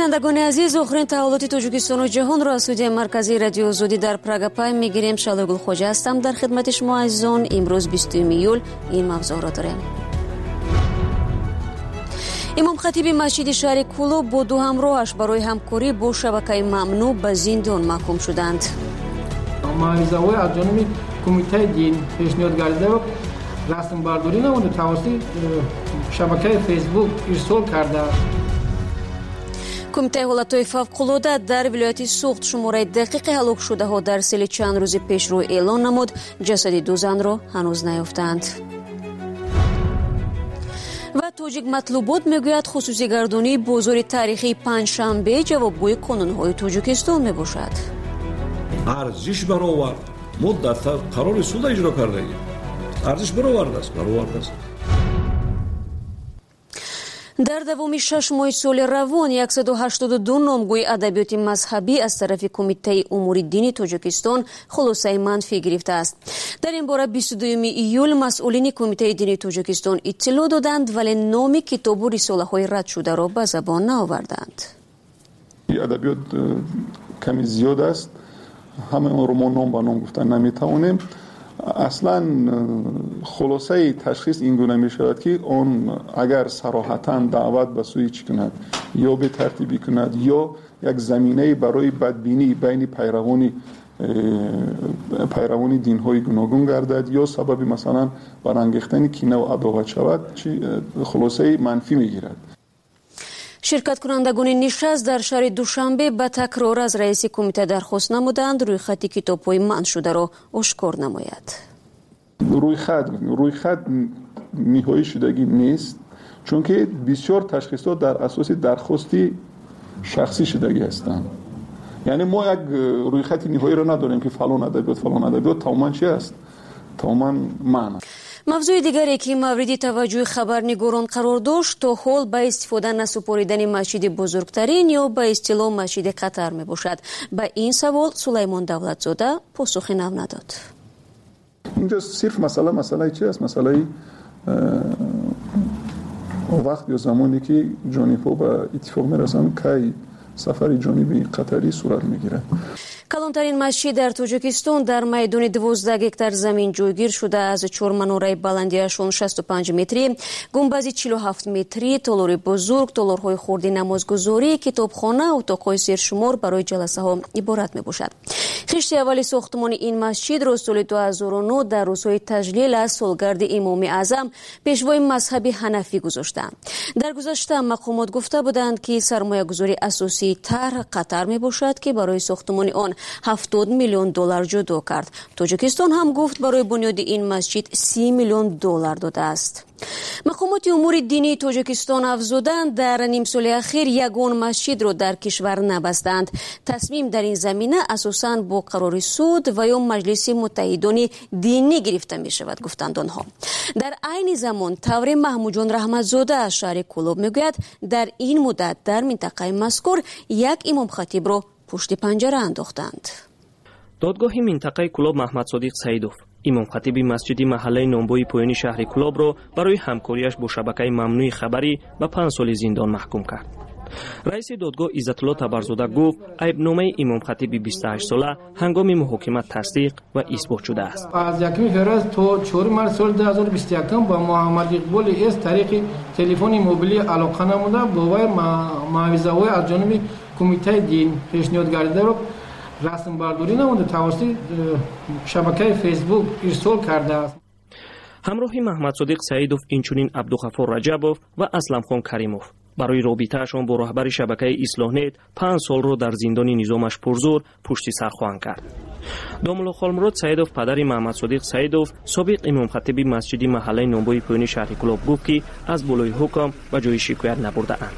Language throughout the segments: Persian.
шунавандагони азиз, охирин таҳволоти Тоҷикистону ҷаҳонро аз студияи марказии радиои Озодӣ дар Прага пай мегирем. Шалои Гулхоҷа ҳастам дар хидмати шумо азизон. имрӯз 20 июл ин мавзӯъро дорем. имомхатиби масҷиди шаҳри Кӯлоб бо ду ҳамроҳаш барои ҳамкорӣ бо шабакаи мамнӯъ ба зиндон маҳкум шуданд. мавъизаҳои аз ҷониби кумитаи дин пешниҳод гардида расмбардорӣ намуда тавассути шабакаи фейсбук ирсол кардааст. кумитаи ҳолатҳои фавқулода дар вилояти Суғд шумораи дақиқи ҳалокшудаҳо дар сели чанд рӯзи пешрӯ эълон намуд. ҷасади ду занро ҳанӯз наёфтанд. ва тоҷик матлубот мегӯяд хусусигардонии бозори таърихии панҷшанбе ҷавобгӯи қонунҳои Тоҷикистон мебошад. арзиш баровард. мо дар қарори суд иҷро кардаем. арзиш баровардааст. дар давоми 6 моҳи соли равон 182 номгӯи адабиёти мазҳабӣ аз тарафи Кумитаи умури дини Тоҷикистон хулосаи манфӣ гирифтааст. дар ин бора 22 июл масъулини Кумитаи дини Тоҷикистон иттилоъ доданд, вале номи китобу рисолаҳои радшударо ба забон наоварданд. адабиёт ками зиёд аст. ҳама онро мо ном ба ном гуфтан наметавонем. аслан хулосаи ташхис ин гуна мешавад ки он агар сароҳатан даъват ба сӯи чӣ кунад ё бетартибӣ кунад ё як заминаи барои бадбинӣ байни пайравони динҳои гуногун гардад ё сабаби масалан барангехтани кинаву адоват шавад, хулосаи манфӣ мегирад. ширкаткунандагони нишаст дар шаҳри Душанбе ба такрор аз раиси кумита дархост намуданд рӯйхати китобҳои манъшударо ошкор намояд. рӯйхат ниҳоӣ шудагӣ нест, чунки бисёр ташхисҳо дар асоси дархости шахсӣ шудагӣ ҳастанд. яъне мо як рӯйхати ниҳоиро надорем ки фалон адабиёт тамоман чи аст, тамоман маъна. мавзӯи дигаре ки мавриди таваҷҷӯҳи хабарнигорон қарор дошт, то ҳол ба истифода насупоридани масҷиди бузургтарин ё ба истилоҳ масҷиди Қатар мебошад. ба ин савол Сулаймон Давлатзода посухи нав надод. инҷо сирф масъалаи чи аст? масъалаи вақт ё замоне ки ҷонибҳо ба иттифоқ мерасанд, кай сафари ҷониби қатарӣ сурат мегирад. калонтарин масҷид дар Тоҷикистон дар майдони 12 гектар замин ҷойгир шуда аз 4 манораи баландиашон 65 метрӣ, гумбази 47 метрӣ, толори бузург, толорҳои хурди намозгузорӣ, китобхона, утоқҳои сершумор барои ҷаласаҳо иборат мебошад. хишти аввали сохтмони ин масҷидро соли 2009 дар рӯзҳои таҷлил аз солгарди имоми аъзам пешвои мазҳаби ҳанафӣ гузоштанд. дар гузашта мақомот гуфта буданд ки сармоягузори асосии тарҳ Қатар мебошад ки барои сохтмони он $70 миллион ҷудо кард. Тоҷикистон ҳам гуфт барои бунёди ин масҷид $30 миллион додааст. мақомоти умури динии Тоҷикистон афзуданд, дар нимсоли ахир ягон масҷидро дар кишвар набастанд. Тасмим дар ин замина асосан бо қарори суд ва ё маҷлиси муттаҳидони динӣ гирифта мешавад, гуфтанд онҳо. дар айни замон Тавре Маҳмуҷон Раҳматзода аз шаҳри Кӯлоб мегӯяд, дар ин муддат дар минтақаи мазкур як имомхатибро пушти панҷара андохтанд. додгоҳи минтақаи Кӯлоб Маҳмадсодиқ Саидов имомхатиби масҷиди маҳаллаи номбои поёни шаҳри Кӯлобро барои ҳамкориаш бо шабакаи мамнӯи хабарӣ ба 5 соли зиндон маҳкум кард. раиси додгоҳ Иззатулло Табарзода гуфт айбномаи имомхатиби 28 сола ҳангоми муҳокима тасдиқ ва исбот шудааст. аз 1 феврал то 4 март соли 2021 ба Муҳаммад Иқболи эс тариқи телефони мобилӣ алоқа намуда бо вай мавъизаҳои аз ҷониби кумитаи дин пешниҳод гардидаро расмбардорӣ намуда тавассути шабакаи фейсбук ирсол кардааст. ҳамроҳи Маҳмадсодиқ Саидов инчунин Абдуғаффор Раҷабов ва Асламхон Каримов барои робитаашон бо роҳбари шабакаи Ислоҳнет 5 солро дар зиндони низомаш пурзур пушти сар хоҳанд кард. Домулло Холмурод Саидов падари Маҳмадсодиқ Саидов собиқ имомхатиби масҷиди маҳаллаи номбои поёни шаҳри Кӯлоб гуфт ки аз болои ҳукм ба ҷои шикоят набурдаанд.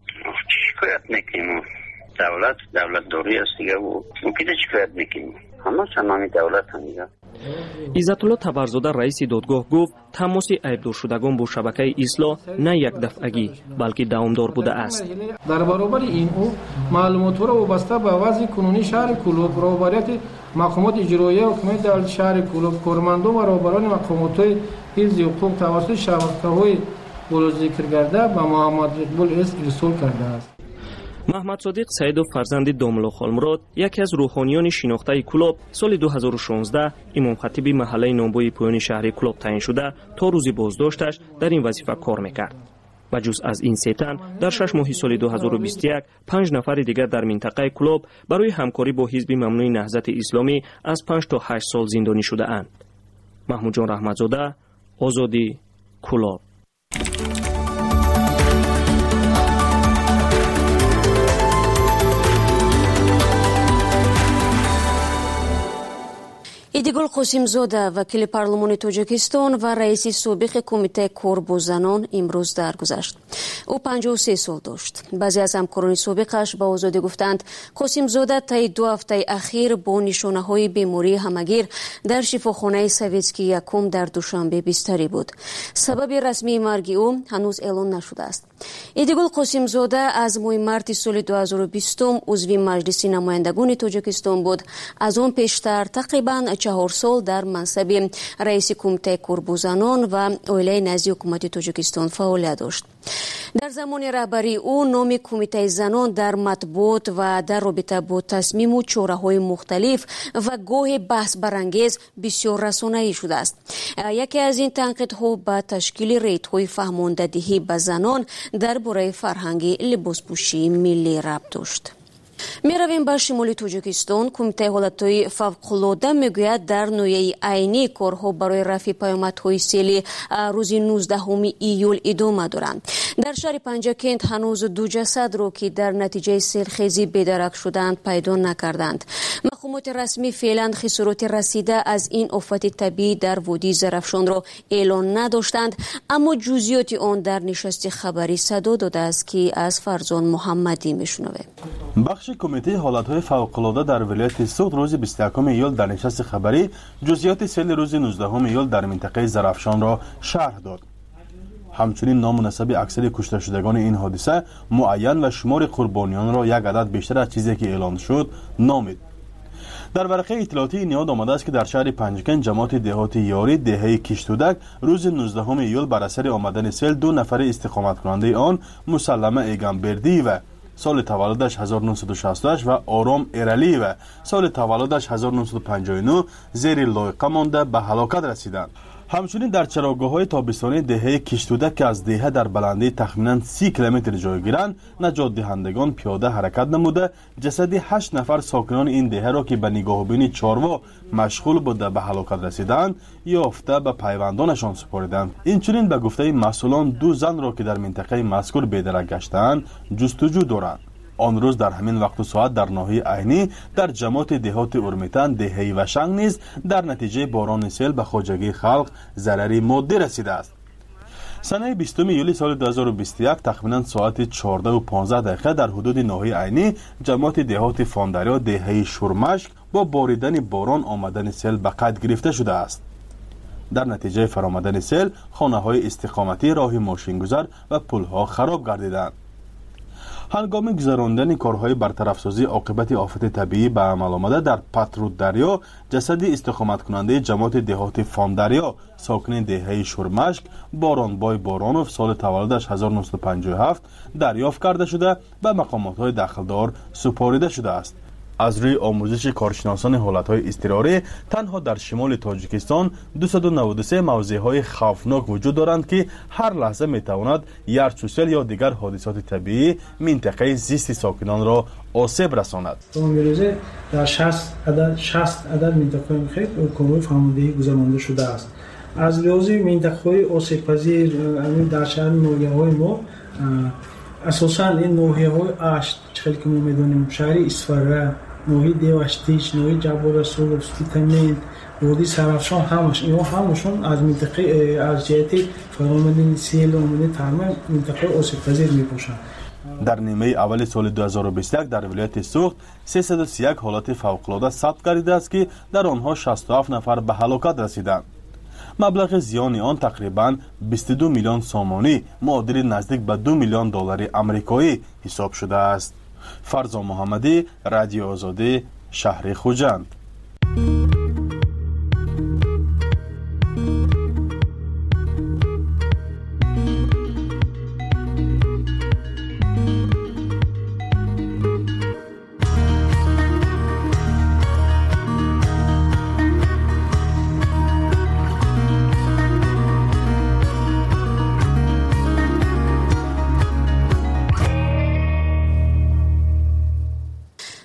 шикоят мекунем. давлатдорӣ аст дига мумкина шикоят мекунем. ҳама санами давлат ҳам дига. Иззатулло Табарзода раиси додгоҳ гуфт тамоси айбдоршудагон бо шабакаи ислоҳ на якдафъагӣ балки давомдор будааст. дар баробари ин ӯ маълумотҳоро вобаста ба вазъи кунунии шаҳри Кӯлоб, роҳбарияти мақомоти иҷроия ҳукумати давлати шаҳри Кӯлоб, кормандон ва роҳбарони мақомотҳои ҳифзи ҳуқуқ тавассути шабакаҳои болозикр карда ба Муҳаммад Иқбол эс ирсол кардааст. محمد صادق سعیدوف فرزند داملا خالمراد یکی از روحانیان شناخته کلاب سال 2016 امام خطیب محله نامبوی پایان شهر کلاب تعیین شده تا روز بازداشتش در این وظیفه کار میکرد. و جز از این سه تن در 6 ماه سال 2021 5 نفر دیگر در منطقه کلاب برای همکاری با حزب ممنوع نهضت اسلامی از 5 تا 8 سال زندانی شده اند. محمود جان رحمتزاده، آزادی، کلاب. идигул қосимзода вакили парлумони тоҷикистон ва раиси собиқи кумитаи кор бо занон имрӯз даргузашт. ӯ 53 сол дошт. баъзе аз ҳамкорони собиқаш ба озодӣ гуфтанд қосимзода таи 2 ҳафтаи ахир бо нишонаҳои бемории ҳамагир дар шифохонаи советскии якум дар душанбе бистарӣ буд. сабаби расмии марги ӯ ҳанӯз эълон нашудааст. идигул қосимзода аз моҳи марти соли 2020 узви маҷлиси намояндагони тоҷикистон буд. аз он пештар тақрибан 4 сол дар мансаби раиси кумитаи корбозанон ва оилаи назди ҳукумати тоҷикистон фаъолият дошт. дар замони раҳбарии ӯ номи кумитаи занон дар матбуот ва дар робита бо тасмиму чораҳои мухталиф ва гоҳе баҳсбарангез бисёр расонаӣ шудааст. яке аз ин танқидҳо ба ташкили рейдҳои фаҳмондадиҳӣ ба занон дар бораи фарҳанги либоспӯшии миллӣ рабт дошт. меравем ба шимоли тоҷикистон. кумитаи ҳолатҳои фавқулода мегӯяд дар ноҳияи айнӣ корҳо барои рафъи паёмадҳои сели рӯзи 19 июл идома доранд. дар шаҳри панҷакент ҳанӯз 2 ҷасадро ки дар натиҷаи селхезӣ бедарак шуданд пайдо накарданд. мақомоти расмӣ феълан хисороти расида аз ин офати табиӣ дар водии Зарафшонро эълон надоштанд, аммо ҷузъиёти он дар нишасти хабарӣ садо додааст ки аз Фарзон Муҳаммадӣ мешунавем. бахши кумитаи ҳолатҳои фавқулода дар вилояти Суғд рӯзи 21 июл дар нишасти хабарӣ ҷузъиёти сели рӯзи 19 июл дар минтақаи Зарафшонро шарҳ дод. ҳамчунин ному насаби аксари кушташудагони ин ҳодиса муайян ва шумори қурбонiyonро як адад бештар аз чизе ки эълон шуд номид. дар варақаи иттилоотии ниҳод омадааст ки дар шаҳри Панҷакент ҷамоати деҳоти Ёрӣ деҳаи Киштудак рӯзи 19 июл бар асари омадани сел 2 нафари истиқоматкунандаи он Мусаллама Эгамбердиева соли таваллудаш 1968 ва Ором Эралиева соли таваллудаш 1959 зери лойқа монда ба ҳалокат расиданд. ҳамчунин дар чароғгоҳҳои тобистонии деҳаи Киштуда ки аз деҳа дар баландии тахминан 30 километр ҷойгиранд, наҷотдиҳандагон пиёда ҳаракат намуда ҷасади 8 нафар сокинони ин деҳаро ки ба нигоҳубини чорво машғул буда ба ҳалокат расиданд, ёфта ба пайвандонашон супориданд. инчунин ба гуфтаи масъулон 2 занро ки дар минтақаи мазкур бедарак гаштаанд ҷустуҷӯ доранд. он рӯз дар ҳамин вақту соат дар ноҳияи айнӣ дар ҷамоати деҳоти Урмитан деҳаи Вашанг низ дар натиҷаи борони сел ба хоҷагии халқ зарари моддӣ расидааст. санаи 20 июли соли 2021 тахминан соати 14:15 дар ҳудуди ноҳияи айнӣ ҷамоати деҳоти Фондарё деҳаи Шурмашк бо боридани борон омадани сел ба қайд гирифта шудааст. дар натиҷаи фаромадани сел хонаҳои истиқоматӣ, роҳи мошингузар ва пулҳо хароб гардиданд. ҳангоми гузарондани корҳои бартарафсозии оқибати офати табиӣ ба амал омада дар Патруддарё ҷасади истиқоматкунандаи ҷамоати деҳоти Фондарё сокини деҳаи Шурмашк Боронбой Боронов соли таваллудаш 1957 дарёфт карда шуда ба мақомотҳои дахлдор супорида шудааст. аз рӯи омӯзиши коршиносони ҳолатҳои изтирорӣ танҳо дар шимоли тоҷикистон 293 мавзеъҳои хавфнок вуҷуд доранд ки ҳар лаҳза метавонад ярчу сел ё дигар ҳодисоти табиӣ минтақаи зисти сокинонро осеб расонад. имрӯзе дар 60 адад минтақаи мухит корҳои фаҳмондагӣ гузаронда шудааст. аз лиҳози минтақаҳои осебпазир дар шаҳри ноҳияҳои мо асосан ин ноҳияҳои ашт чихел ки мо медонем шаҳри Исфара, ноҳияи Деваштич, ноҳияи Ҷабборасулов, Спитамент, водии Сарафшон ҳамашон аз минтақаи аз ҷиҳати фаромадани сел омадани тарма минтақаи осебпазир мебошанд. дар нимаи аввали соли 2021 дар вилояти Суғд 331 ҳолати фавқулода сабт гардидааст ки дар онҳо 67 нафар ба ҳалокат расиданд. маблағи зиёни он тақрибан 22 миллион сомонӣ муодили наздик ба $2 миллион амрикоӣ ҳисоб шудааст. Фарзон Муҳаммадӣ, Радиои Озодӣ, шаҳри Хуҷанд.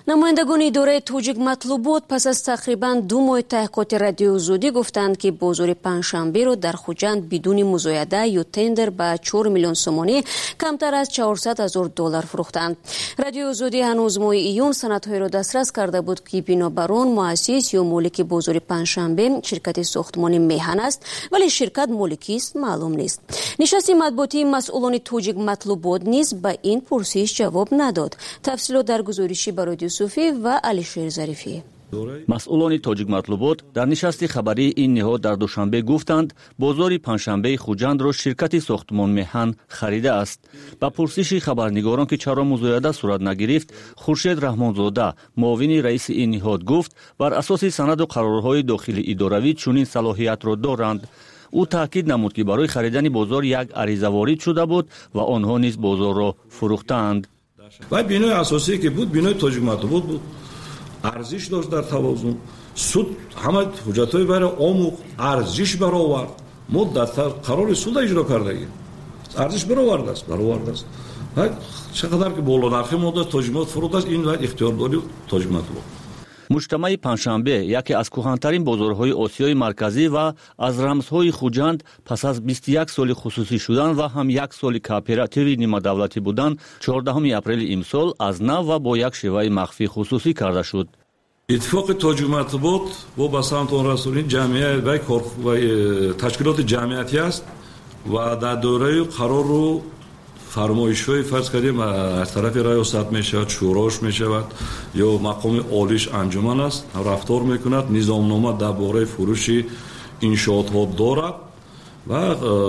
намояндагони идораи тоҷик матлубот пас аз тақрибан 2 моҳ таҳқиқоти радиозудӣ гуфтанд ки бозори панҷшанберо дар Хуҷанд бидуни музояда ё тендер ба 4 миллион сомонӣ камтар аз $400,000 фурӯхтанд. Радиозудӣ ҳанӯз моҳи июн санадҳоеро дастрас карда буд ки бинобар он муассис ё молики бозори панҷшанбе ширкати сохтмони Меҳан аст, вале ширкат моликист маълум нест. нишасти матбуотии масъулони тоҷик матлубот низ ба ин пурсиш ҷавоб надод. тафсилот дар гузориши бароди Суфӣ ва Алишер Зарифӣ. масъулони тоҷик матлубот дар нишасти хабарии ин ниҳод дар душанбе гуфтанд бозори панҷшанбеи Хуҷандро ширкати сохтмон Меҳан харидааст. ба пурсиши хабарнигорон ки чаро музояда сурат нагирифт, Хуршед Раҳмонзода, муовини раиси ин ниҳод гуфт бар асоси санаду қарорҳои дохили идоравӣ чунин салоҳиятро доранд. ӯ таъкид намуд ки барои харидани бозор як ариза ворид шуда буд ва онҳо низ бозорро фурӯхтанд. ва бинои асосие ки буд бинои тоҷик матлубот буд, арзиш дошт дар тавозун. суд ҳама ҳуҷҷатҳои баро омӯхт, арзиш баровард. мо дар қарори суда иҷро кардагим. арзиш баровардааст. чақадар ки болонархи мо дошт тоҷик матлубот фурӯхтааст, ин вақт ихтиёрдори тоҷик матлубот. муҷтамаи панҷшанбе яке аз кӯҳантарин бозорҳои Осиёи марказӣ ва аз рамзҳои Хуҷанд пас аз 21 соли хусусӣ шудан ва ҳам 1 соли кооперативи нимадавлатӣ будан 14 апрели имсол аз нав ва бо як шеваи махфӣ хусусӣ карда шуд. иттифоқи тоҷик матлубот бо ба самтон расонии ҷамъия ва ташкилоти ҷамъиятӣ аст ва дар дораи қарору фармоишҳои фарз кардем аз тарафи раёсат мешавад, шӯрош мешавад ё мақоми олиш анҷуман аст, рафтор мекунад, низомнома дар бораи фурӯши иншоотҳо дорад ва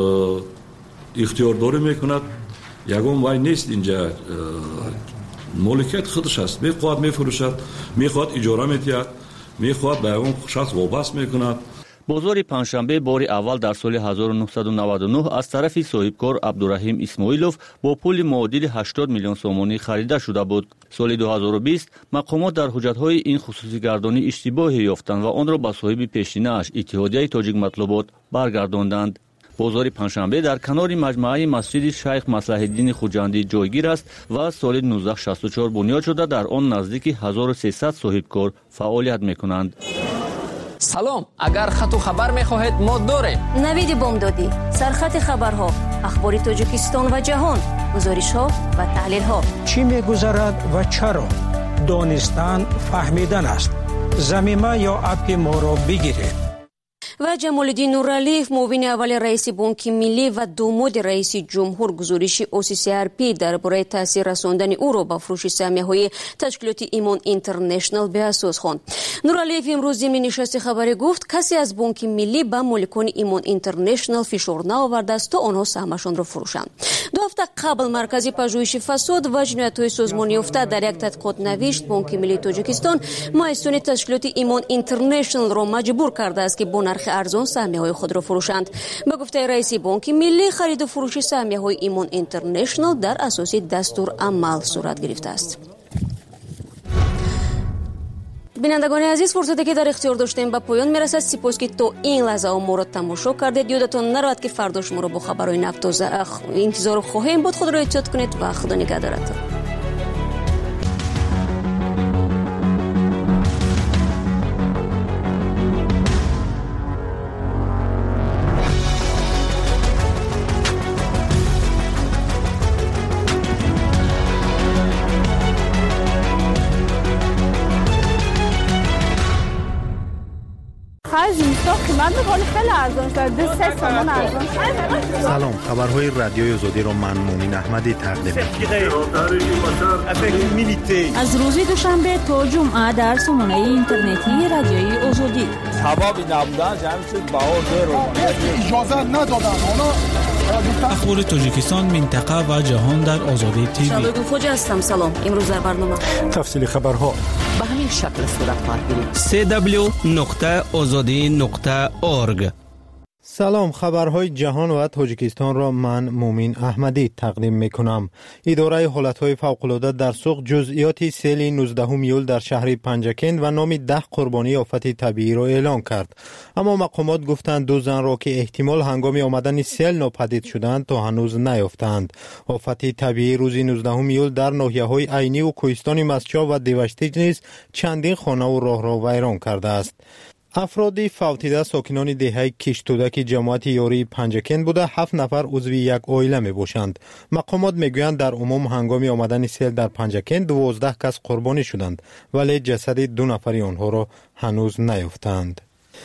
ихтиёрдорӣ мекунад. ягон вай нест инҷа моликияти худаш аст. мехоҳад мефурӯшад, мехоҳад иҷора медиҳад, мехоҳад ба ягон шахс вобаст мекунад. бозори панҷшанбе бори аввал дар соли 1999 аз тарафи соҳибкор Абдураҳим Исмоилов бо пули муодили 80 миллион сомонӣ харида шуда буд. соли 2020 мақомот дар ҳуҷҷатҳои ин хусусигардонӣ иштибоҳе ёфтанд ва онро ба соҳиби пешинааш Иттиҳодияи тоҷик матлубот баргардонданд. бозори панҷшанбе дар канори маҷмӯаи масҷиди Шайх Маслаҳиддини Хуҷандӣ ҷойгир аст ва соли 1964 бунёд шуда дар он наздики 1300 соҳибкор фаъолият мекунанд. салом, агар хату хабар мехоҳед мо дорем. навиди бомдодӣ, сархати хабарҳо, ахбори Тоҷикистон ва ҷаҳон, гузоришҳо ва таҳлилҳо. чӣ мегузарад ва чаро? донистан фаҳмидан аст. замима ё апи моро бигиред. ва Ҷамолиддин Нуралиев, муовини аввали раиси Бонки Миллӣ ва домоди раиси ҷумҳур гузориши OCCRP дар бораи таъсир расондани ӯро ба фурӯши саҳмияҳои ташкилоти Имон Интернешнл беасос хонд. Нуралиев имрӯз зимни нишасти хабарӣ гуфт, касе аз Бонки Миллӣ ба моликони Имон Интернешнл фишор наовардааст то онҳо саҳмашонро фурӯшанд. 2 ҳафта қабл маркази пажӯҳиши фасод ва ҷиноятҳои созмониёфта дар як тадқиқот навишт, Бонки Миллии Тоҷикистон муассисони ташкилоти Имон Интернешнлро маҷбур кардааст ки бо нархи арзон саҳмияҳои худро фурӯшанд. ба гуфтаи раиси Бонки Миллӣ, хариду фурӯши саҳмияҳои Имон Интернешнл дар асоси дастурамал сурат гирифтааст. бинандагони азиз, фурсате ки дар ихтиёр доштем ба поён мерасад. Сипос ки то ин лаҳзаҳо моро тамошо кардед. ёдатон наравад ки фардо шуморо бо хабарҳои навтоза интизор хоҳем буд. худро эҳтиёт кунед ва худо нигаҳдорад. سلام، خبرهای رادیوی آزادی را من مومن احمدی تقدیم می‌کنم. از روز دوشنبه تا جمعه در سامانه اینترنتی رادیوی آزادی. سبب نبودن جمع شد اجازه ندادن اخبار تاجیکستان، منطقه و جهان در آزادی تیوی. شادو خوجا هستم. سلام. امروز در برنامه تفصیل خبرها به همین شکل صورت می‌گیرد. www.azadi.org سلام، خبرهای جهان و تاجیکستان را من مومین احمدی تقدیم میکنم. اداره حالتهای فوق‌العاده در سوق جزئیات سیل 19 یول در شهر پنجکند و نام 10 قربانی آفت طبیعی را اعلان کرد. اما مقامات گفتند 2 زن را که احتمال هنگام آمدن سیل ناپدید شدند تا هنوز نیافتند. آفت طبیعی روز 19 یول در ناحیه‌های عینی و کوهستان مسچا و دیوشتیج نیز چندین خانه و راه را ویران کرده است. افرادی فوتیده ساکنان دهه کشتودک جماعت یاری پنجکند بوده 7 نفر عضو یک عائله می باشند. مقامات میگویند در عموم هنگام آمدن سیل در پنجکند 12 کس قربانی شدند ولی جسد 2 نفری آنها را هنوز نیافتند.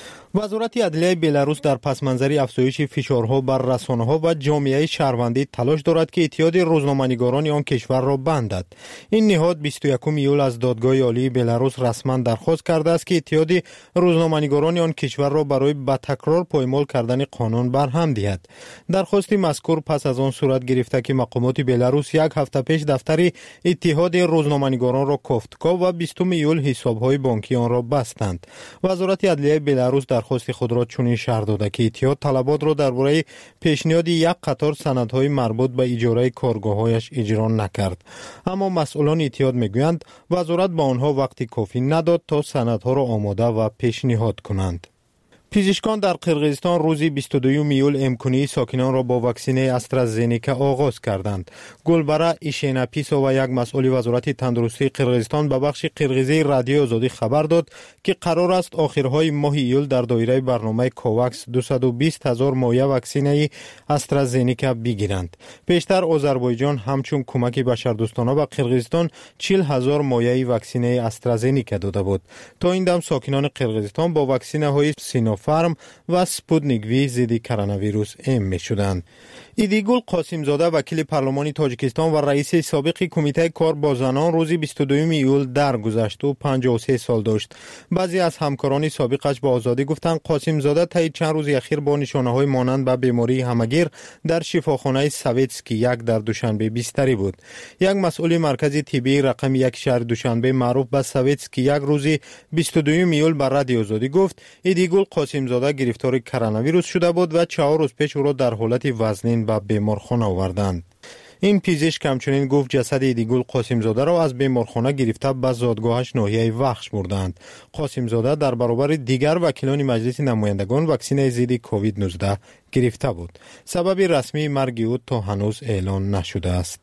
وزارت عدلیه بلاروس در پس منظر افزایش فشارها بر رسانه‌ها و جامعه شهروندی تلاش دارد که اتحاد روزنامه‌نگاران آن کشور را بندد. این نهاد 21 یول از دادگاه عالی بلاروس رسما درخواست کرده است که اتحاد روزنامه‌نگاران آن کشور را برای به تکرار پایمال کردن قانون برهم دهد. درخواست مذکور پس از آن صورت گرفته که مقامات بلاروس یک هفته پیش دفتر اتحاد روزنامه‌نگاران را کوفتکا و 20 یول حساب‌های بانکی آن را بستند. وزارت عدلیه بلاروس درخواست خود را چنین شرح داده که اتحاد طلبات را درباره پیشنهاد یک قطار سندهای مربوط به اجاره کارگاه‌هایش اجرا نکرد. اما مسئولان اتحاد میگویند وزارت به آنها وقت کافی نداد تا سندها را آماده و پیشنهاد کنند. پزشکان در قرقیزستان روز 22 یول امکانی ساکنان را با واکسن استرازنیکا آغاز کردند. گلبره ایشیناپیسو و یک مسئول وزارت تندرستی قرقیزستان به بخش قرقیزی رادیو آزادی خبر داد که قرار است آخرهای ماه یول در دایره برنامه کوواکس 220,000 مایع واکسن استرازنیکا بگیرند. پیشتر آذربایجان همچون کمک بشردوستانه به قرقیزستان 40,000 مایع واکسن استرازنیکا داده بود. تا این دم ساکنان قرقیزستان با واکسن های سینوفارم و سپوتنیک وی ضد کرونا ویروس ام می شدند. ایدیگول قاسمزاده وکیل پارلمان تاجیکستان و رئیس سابق کمیته کار با زنان روز 22 یول درگذشت و 53 سال داشت. بعضی از همکاران سابقش با آزادی گفتند قاسمزاده طی چند روز اخیر با نشانه‌های مانند به بیماری همگیر در شفاخانه سویتسکی یک در دوشنبه بستری بود. یک مسئول مرکز طبی رقم 1 شهر دوشنبه معروف به سویتسکی یک روز 22 یول بر رادیو آزادی گفت ایدیگول قاسمزاده گرفتار کرونا ویروس شده بود و 4 روز پیش او را در حالت وزنین به بیمارخانه آوردند. این پزشک همچنین گفت جسد ایدیگول قاسمزاده را از بیمارخانه گرفته به زادگاهش ناحیه وخش بردند. قاسمزاده در برابر دیگر وکیلان مجلس نمایندگان واکسن ضد کووید 19 گرفته بود. سبب رسمی مرگ او تا هنوز اعلان نشده است.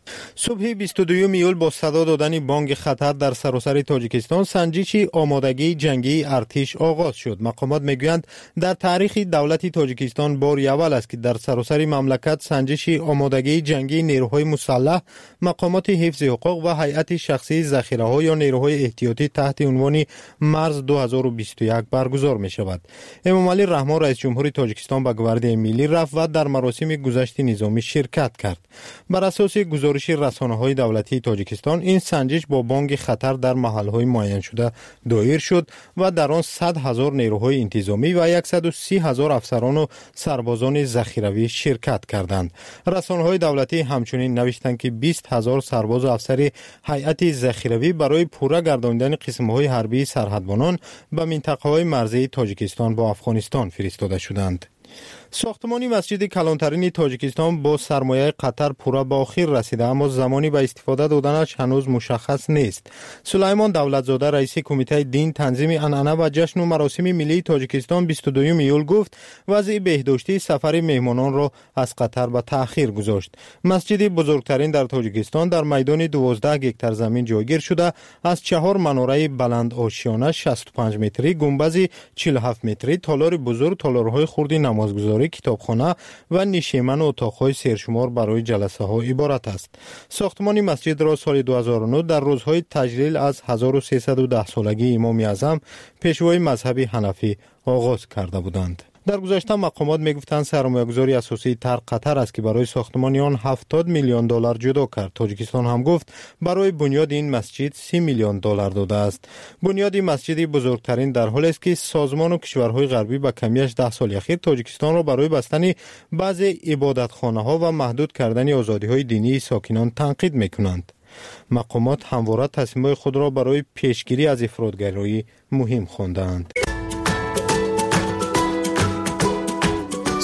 صبح 22 یول با صدا دادن بانگ خطر در سراسر تاجیکستان سنجش آمادگی جنگی ارتش آغاز شد. مقامات میگویند در تاریخ دولت تاجیکستان بار اول است که در سراسر مملکت سنجش آمادگی جنگی نیروهای مسلح، مقامات حفظ حقوق و هیئت شخصی ذخیره‌ها یا نیروهای احتیاطی تحت عنوان مرز 2021 برگزار می شود. امام علی رحمان رئیس جمهور تاجیکستان به گواردی ملی رفت و در مراسم گذشت نظامی شرکت کرد. بر اساس گزارش رسانه‌های دولتی تاجیکستان این سنجش با بانگ خطر در محل‌های معین شده دایر شد و در آن 100,000 نیروهای انتظامی و 130,000 افسران و سربازان ذخیروی شرکت کردند. رسانه‌های دولتی همچنین نوشتند که 20,000 سرباز و افسر هیئت ذخیروی برای پورا گرداندن قسم‌های حربی سرحدبانان به منطقه‌های مرزی تاجیکستان با افغانستان فرستاده شدند. ساختمان مسجد کلانترین تاجیکستان با سرمایه قطر پورا به آخر رسیده اما زمانی به استفاده دادنش هنوز مشخص نیست. سلیمان دولتزاده رئیس کمیته دین تنظیم عنعنه و جشن و مراسم ملی تاجیکستان 22 یول گفت وضع بهداشتی سفر مهمانان را از قطر به تأخیر گذاشت. مسجد بزرگترین در تاجیکستان در میدان 12 هکتار زمین جایگیر شده از 4 مناره بلند آشیانه 65 متری، گنبد 47 متری، تالار بزرگ، تالارهای خرد نمازگزاری، کتابخانه و نشیمن و اتاقهای سرشمار برای جلسه ها عبارت است. ساختمان مسجد را سال 2009 در روزهای تجلیل از 1310 سالگی امام اعظم پیشوای مذهب حنفی آغاز کرده بودند. در گذشته مقامات میگفتند سرمایه‌گذاری اساسی تر قطر است که برای ساختمان آن 70 میلیون دلار جدا کرد. تاجیکستان هم گفت برای بنیاد این مسجد 30 میلیون دلار داده است. بنیاد مسجد بزرگترین در حالی است که سازمان و کشورهای غربی با کمیش 10 سال اخیر تاجیکستان را برای بستن بعضی عبادتخانه‌ها و محدود کردن آزادی‌های دینی ساکنان تنقید می‌کنند. مقامات همواره تصمیم‌های خود را برای پیشگیری از افراطگرایی مهم خواندند.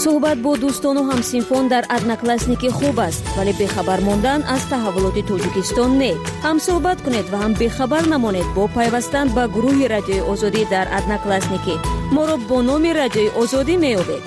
صحبت با دوستان و همسینفان در ادناکلاسنیکی خوب است، ولی بخبر ماندن از تحولات تاجیکستان نه. هم صحبت کنید و هم بخبر نمانید با پیوستن به گروه رادیوی آزادی در ادناکلاسنیکی. ما را با نام رادیوی آزادی می‌یابید.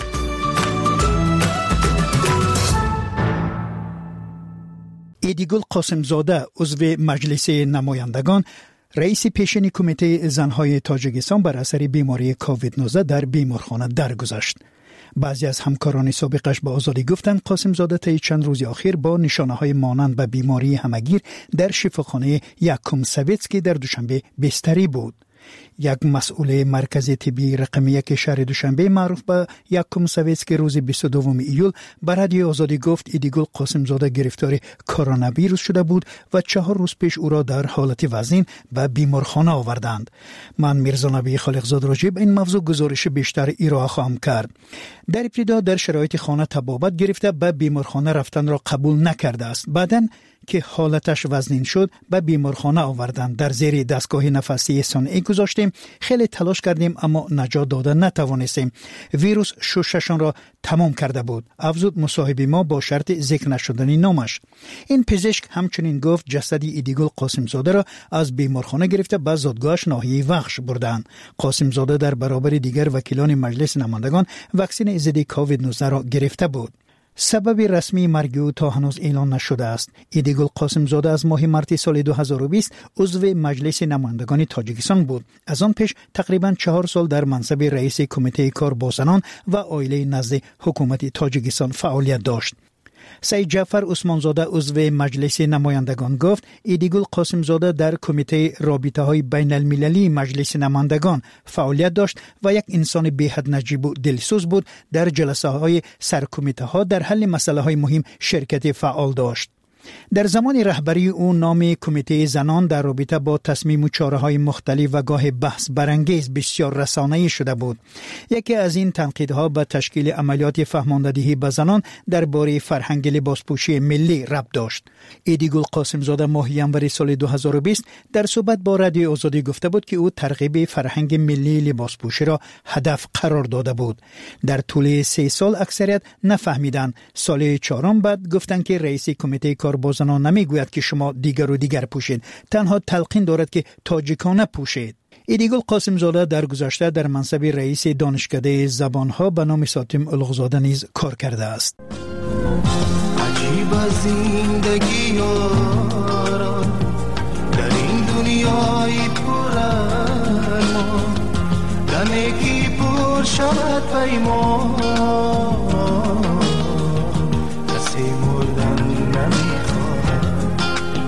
ایدیگل قاسمزاده عضو مجلس نمایندگان رئیس پیشین کمیته زنهای تاجیکستان بر اثر بیماری کووید 19 در بیمارخانه درگذشت. بعضی از همکاران سابقش به آزادی گفتند قاسمزاده طی چند روز اخیر با نشانه‌های مانند به بیماری همگیر در شفاخانه یکم سویتسکی در دوشنبه بستری بود. یک مسئول مرکز طبی رقم 1 شهر دوشنبه معروف به یکم سویتسکی روز 22 ایول به رادیو آزادی گفت ایدیگل قاسمزاده گرفتار کرونا ویروس شده بود و 4 روز پیش او را در حالت وزین به بیمارخانه آوردند. من میرزا نبی خالقزاد راجع به این موضوع گزارش بیشتر ارائه خواهم کرد. در ابتدا در شرایط خانه تبابت گرفته به بیمارخانه رفتن را قبول نکرده است. بعداً که حالتش وزنین شد به بیمارخانه آوردند. در زیر دستگاه نفسی صنعی گذاشتیم. خیلی تلاش کردیم اما نجات داده نتوانستیم. ویروس شششان را تمام کرده بود. افزود مصاحبه ما با شرط ذکر نشدنی نامش. این پزشک همچنین گفت جسد ایدیگل قاسمزاده را از بیمارخانه گرفته به زادگاهش ناحیه وخش بردند. قاسمزاده در برابر دیگر وکیلان مجلس نمایندگان واکسن ضد کووید 19 را گرفته بود. سبب رسمی مرگ او تا هنوز اعلان نشده است. ایدیگل قاسمزاده از ماه مارس سال 2020 عضو مجلس نمایندگان تاجیکستان بود. از آن پیش تقریباً 4 سال در منصب رئیس کمیته کار با زنان و عائله نزد حکومت تاجیکستان فعالیت داشت. سید جعفر عثمانزاده عضو مجلس نمایندگان گفت ایدیگل قاسمزاده در کمیته رابطه‌های بین المللی مجلس نمایندگان فعالیت داشت و یک انسان بی‌حد نجیب و دلسوز بود. در جلسه‌های سرکمیته‌ها در حل مسائل مهم شرکت فعال داشت. در زمان رهبری او نام کمیته زنان در رابطه با تصمیم و چاره‌های مختلف و گاه بحث برانگیز بسیار رسانه‌ای شده بود. یکی از این تنقیدها به تشکیل عملیات فهماندهی به زنان درباره فرهنگ لباسپوشی ملی ربط داشت. ایدیگل قاسمزاده ماه ینور سال 2020 در صحبت با رادیو آزادی گفته بود که او ترغیب فرهنگ ملی لباسپوشی را هدف قرار داده بود. در طول 3 سال اکثریت نفهمیدند. سال 4 بعد گفتند که رئیس کمیته کار با زنان نمیگوید که شما دیگر و دیگر پوشید، تنها تلقین دارد که تاجیکانه پوشید. ایدیگل قاسمزاده در گذشته در منصب رئیس دانشکده زبانها به نام ساتم الغزاده نیز کار کرده است. عجیب زندگی یارا در این دنیای پر ارمان، دمیگی پر شود پیمان، کسی مردن نمیخواد،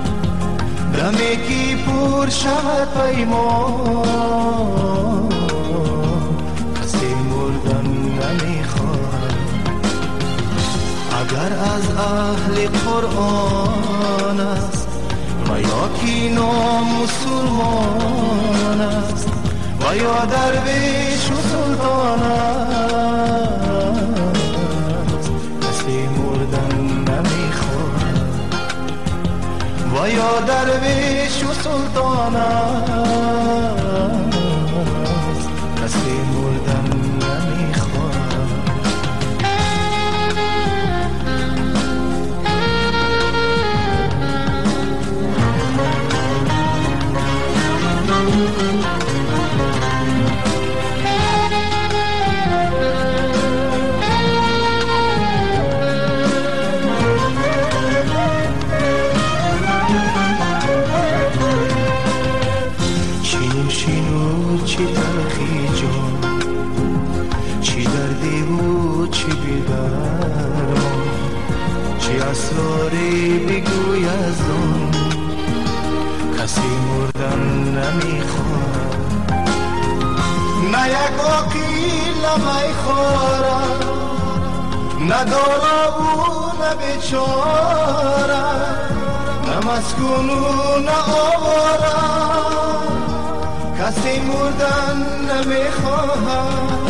دمیگی پر شود پیمان، کسی مردن نمیخواد. اگر از اهل قرآن است و یا کی نام مسلمان است و یا درویش و سلطان است، کسی مردن نمیخواد. و یا درویش و سلطان است، کسی مردن نمیخواد. چی تلخی جان، چی دردی بود چی بیدرمان، چی اسراری بگوی از آن، کسی مردن نمیخواد. نه یک عقیل میخواره، نه دارا و نه بیچاره، نه مسکون و نه آواره، کسی مردن نمیخواهد.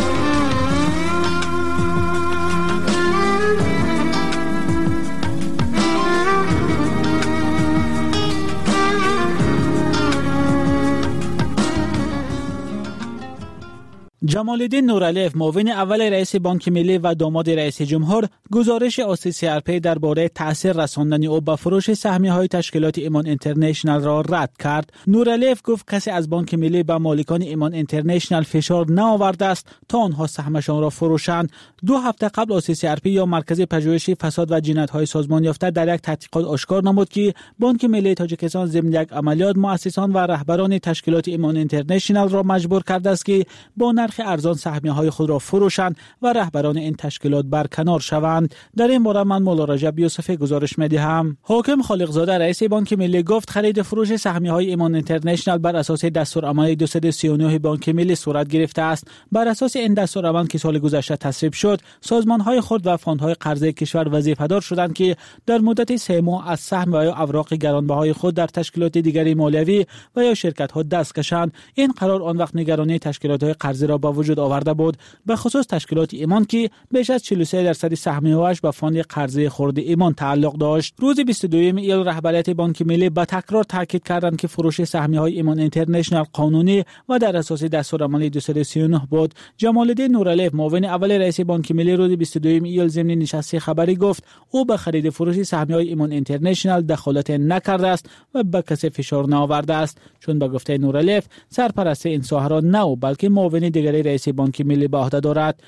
جمال‌الدین نورعلیف معاون اول رئیس بانک ملی و داماد رئیس جمهور گزارش OCCRP درباره تاثیر رساندن او به فروش سهمیه‌های تشکیلات ایمان اینترنشنال را رد کرد. نورعلیف گفت کسی از بانک ملی به مالکان ایمان اینترنشنال فشار نآورده است تا آنها سهمشان را فروشند. 2 هفته قبل OCCRP یا مرکز پژوهش فساد و جنایت‌های سازمان یافته در یک تحقیقات آشکار نمود که بانک ملی تاجیکستان ضمن یک عملیات مؤسسان و رهبران تشکیلات ایمان اینترنشنال را مجبور کرده است که با نرخ ارزان سهمیه‌های خود را فروشند و رهبران این تشکیلات برکنار شوند. در این باره من مولا رجب یوسفی گزارش می‌دهم. حاکم خالقزاده رئیس بانک ملی گفت خرید فروش سهمیه‌های ایمان اینترنشنال بر اساس دستورالعمل 239 بانک ملی صورت گرفته است. بر اساس این دستورالعمل که سال گذشته تصویب شد، سازمان‌های خرد و فاندهای قرضه کشور وظیفه‌دار شدند که در مدت 3 ماه از سهم و یا اوراق گرانبهای خود در تشکیلات دیگری مالیوی و یا شرکت‌ها دست کشند. این قرار آن وقت نگرانی تشکیلات‌های قرضه را با وجود آورده بود، به خصوص تشکیلات ایمان که بیش از 43% سهمیه‌اش به فاند قرضه خرد ایمان تعلق داشت. روز 22 ایل رهبریت بانک ملی به تکرار تاکید کردند که فروش سهمیه‌های ایمان اینترنشنال قانونی و در اساس دستورالعمل 239 بود. جمال‌الدین نورعلیف معاون اول رئیس بانک ملی روز 22 ایل ضمن نشست خبری گفت او به خرید فروش سهمیه‌های ایمان اینترنشنال دخالت نکرده است و به کسی فشار نآورده است، چون به گفته نورعلیف سرپرست این ساحه را نه او بلکه معاون دیگری رئیس بانک ملی به عهده دارد.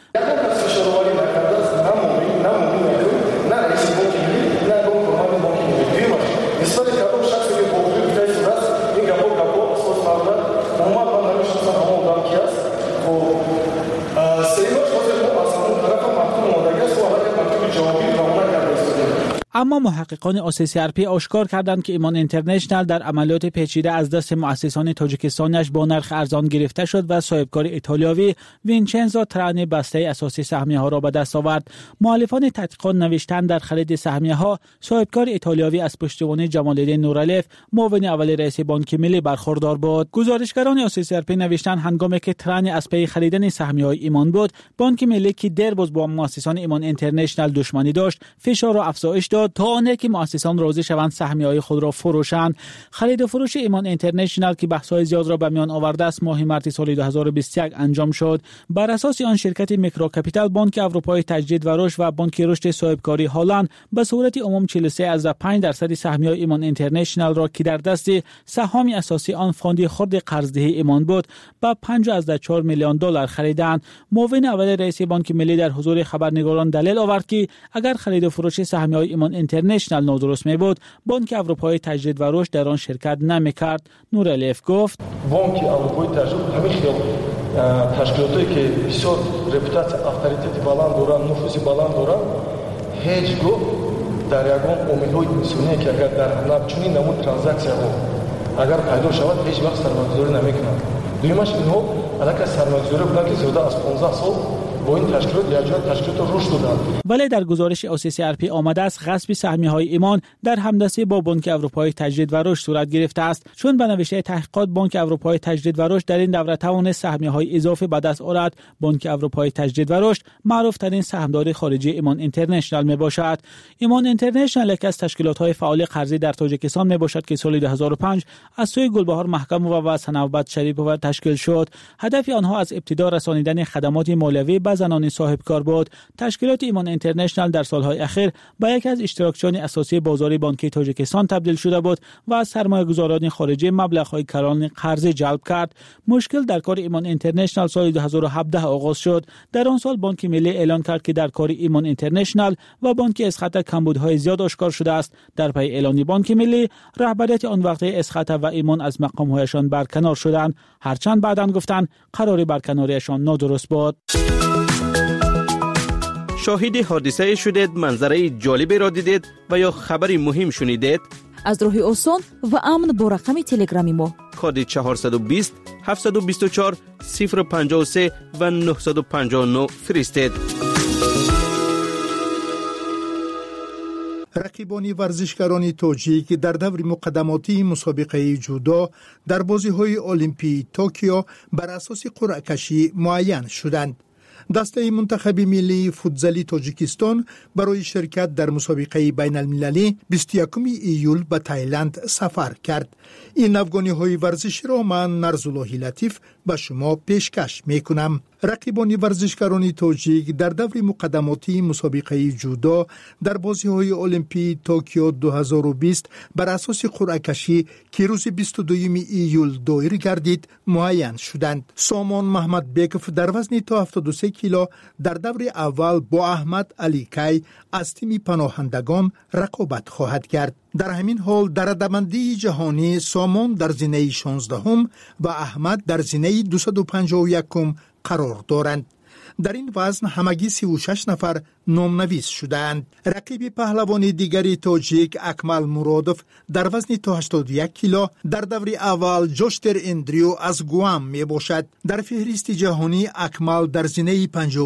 اما محققان OCCRP آشکار کردند که ایمان اینترنشنال در عملیات پیچیده از دست مؤسسان تاجیکستانیش با نرخ ارزان گرفته شد و صاحبکار ایتالیایی وینچنزو ترانی بسته اساسی سهمیه‌ها را به دست آورد. مؤلفان تحقیقات نوشتند در خرید سهمیه‌ها صاحبکار ایتالیایی از پشتیبانی جمال‌الدین نورعلیف معاون اول رئیس بانک ملی برخوردار بود. گزارشگران OCCRP نوشتند هنگامی که ترانی از پی خریدن سهمیه‌های ایمان بود، بانک ملی که دیرباز با مؤسسان ایمان اینترنشنال دشمنی داشت، فشار را افزایش داد تا آنکه که مؤسسان راضی شوند سهمیه‌های خود را فروشند. خرید و فروش ایمان اینترنشنال که بحث‌های زیاد را به میان آورده است ماه مارس سال 2021 انجام شد. بر اساس آن شرکت میکرو کپیتال، بانک اروپایی تجدید و رشد و بانک رشد صاحبکاری هلند به صورت عموم 43.5% سهمیه‌های ایمان اینترنشنال را که در دست سهام اساسی آن فاند خرد قرضدهی ایمان بود با 5.4 میلیون دلار خریدند. معاون اول رئیس بانک ملی در حضور خبرنگاران دلیل آورد که اگر خرید و فروش سهمیه‌های ایمان اینترنشنال نادرست می بود، بانک اروپایی تجدید و رشد در آن شرکت نمی کرد. نورعلیف گفت بانک اروپایی تجدید همین خیلی تشکیلاتی که بسیار رپوتاسیون اتوریتیتی بالند دارند، نفوذی بالند دارند، هیچ گاه در یگان امیدهای انسانی که اگر در چنین نمود ترانزکسیا اگر پیدا شود هیچ وقت سرمایه‌گذاری نمی‌کنند. دویمش اینها علاقه سرمایه‌گذاری بودند که زیاده از 15 سال با این تشکیلات یا تشکیلات رشد دادند. ولی در گزارش OCCRP آمده است غصب سهمیه‌های ایمان در همدستی با بانک اروپایی تجدید و رشد صورت گرفته است، چون به نوشته تحقیقات بانک اروپایی تجدید و رشد در این دوره توانست سهمیه‌های اضافه به دست آورد. بانک اروپایی تجدید و رشد معروف‌ترین سهامدار خارجی ایمان اینترنشنال میباشد. ایمان اینترنشنال یکی از تشکیلات‌های فعال قرضی در تاجیکستان میباشد که سال 2005 از سوی گلبهار محکموف و سنوبت شریپوف تشکیل شد. هدف آنها از ابتدا رسانیدن خدمات مالیوی به زنان صاحبکار بود. تشکیلات ایمان اینترنشنال در سالهای اخیر به یکی از اشتراکچیان اساسی بازار بانکی تاجیکستان تبدیل شده بود و از سرمایه‌گذاران خارجی مبلغ‌های کلان قرضی جلب کرد. مشکل در کار ایمان اینترنشنال سال 2017 آغاز شد. در آن سال بانک ملی اعلان کرد که در کار ایمان اینترنشنال و بانک اسخط کمبودهای زیاد آشکار شده است. در پی اعلان بانک ملی، رهبریت آن وقت اسخط و ایمان از مقام‌هایشان برکنار شدند، هرچند بعداً گفتند قرار برکناریشان نادرست بود. شاهد حادثه شدید، منظره جالبی را دیدید و یا خبری مهم شنیدید؟ از راه آسان و امن با رقم تلگرامی ما کد 420 724 053 و 959 فرستید. رقیبان ورزشکاران تاجیک در دور مقدماتی مسابقه جودو در بازی‌های المپی توکیو بر اساس قرعه کشی معین شدند. دسته منتخب ملی فوتزالی تاجیکستان برای شرکت در مسابقه بین المللی 21 ایول به تایلند سفر کرد. این افغانی های ورزشی را من نرزاللهی لطیف به شما پیشکش میکنم. رقیبان ورزشکاران تاجیک در دور مقدماتی مسابقه جودو در بازی‌های المپی توکیو 2020 بر اساس قرعه کشی که روز 22 ایول دایر گردید معین شدند. سامان محمد بیکف در وزن تا 73 کیلو در دور اول با احمد علی کی از تیم پناهندگان رقابت خواهد کرد. در همین حال در رده‌بندی جهانی سامان در زینه 16 و احمد در زینه 251 قرار دارند. در این وزن همگی 36 نفر نامنویس شدند. رقیب پهلوان دیگری تاجیک اکمل مرادف در وزن تا 81 کیلو در دور اول جوشتر اندریو از گوام می باشد. در فهرست جهانی اکمل در زینه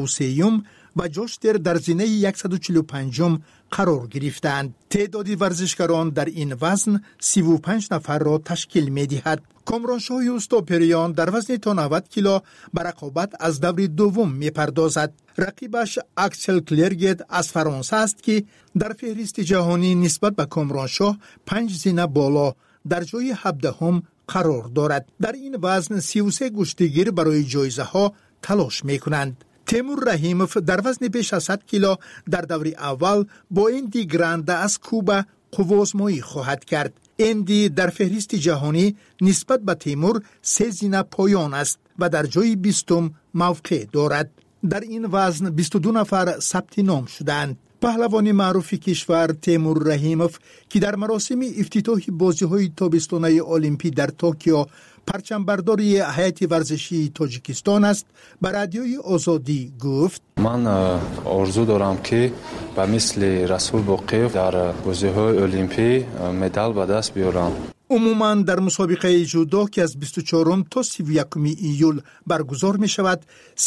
53 و جوشتر در زینه 145 قرار گرفتند. تعداد ورزشکاران در این وزن 35 نفر را تشکیل می دهد. کامرانشاه یوستوپریان در وزن تا 90 کیلو به رقابت از دور دوم می پردازد. رقیبش اکسل کلرگت از فرانسه است که در فهرست جهانی نسبت به کامرانشاه 5 زینه بالا در جای 17 قرار دارد. در این وزن 33 گشتگیر برای جایزه ها تلاش می کنند. تیمور رحیموف در وزن بیش از 100 کیلو در دور اول با اندی گرانده از کوبا قوازمایی خواهد کرد. اندی در فهرست جهانی نسبت به تیمور 3 زینه پایان است و در جای 20 موقع دارد. در این وزن 22 نفر ثبت نام شدند. پهلوان معروف کشور تیمور رحیموف که در مراسم افتتاح بازی‌های تابستانه المپی در توکیو پرچمبرداری هیئت ورزشی تاجیکستان است، به رادیوی آزادی گفت: من آرزو دارم که به مثل رسول باقیف در بازی‌های المپی مدال به دست بیارم. عموماً در مسابقه جودو که از 24 تا 31 ایول برگزار می شود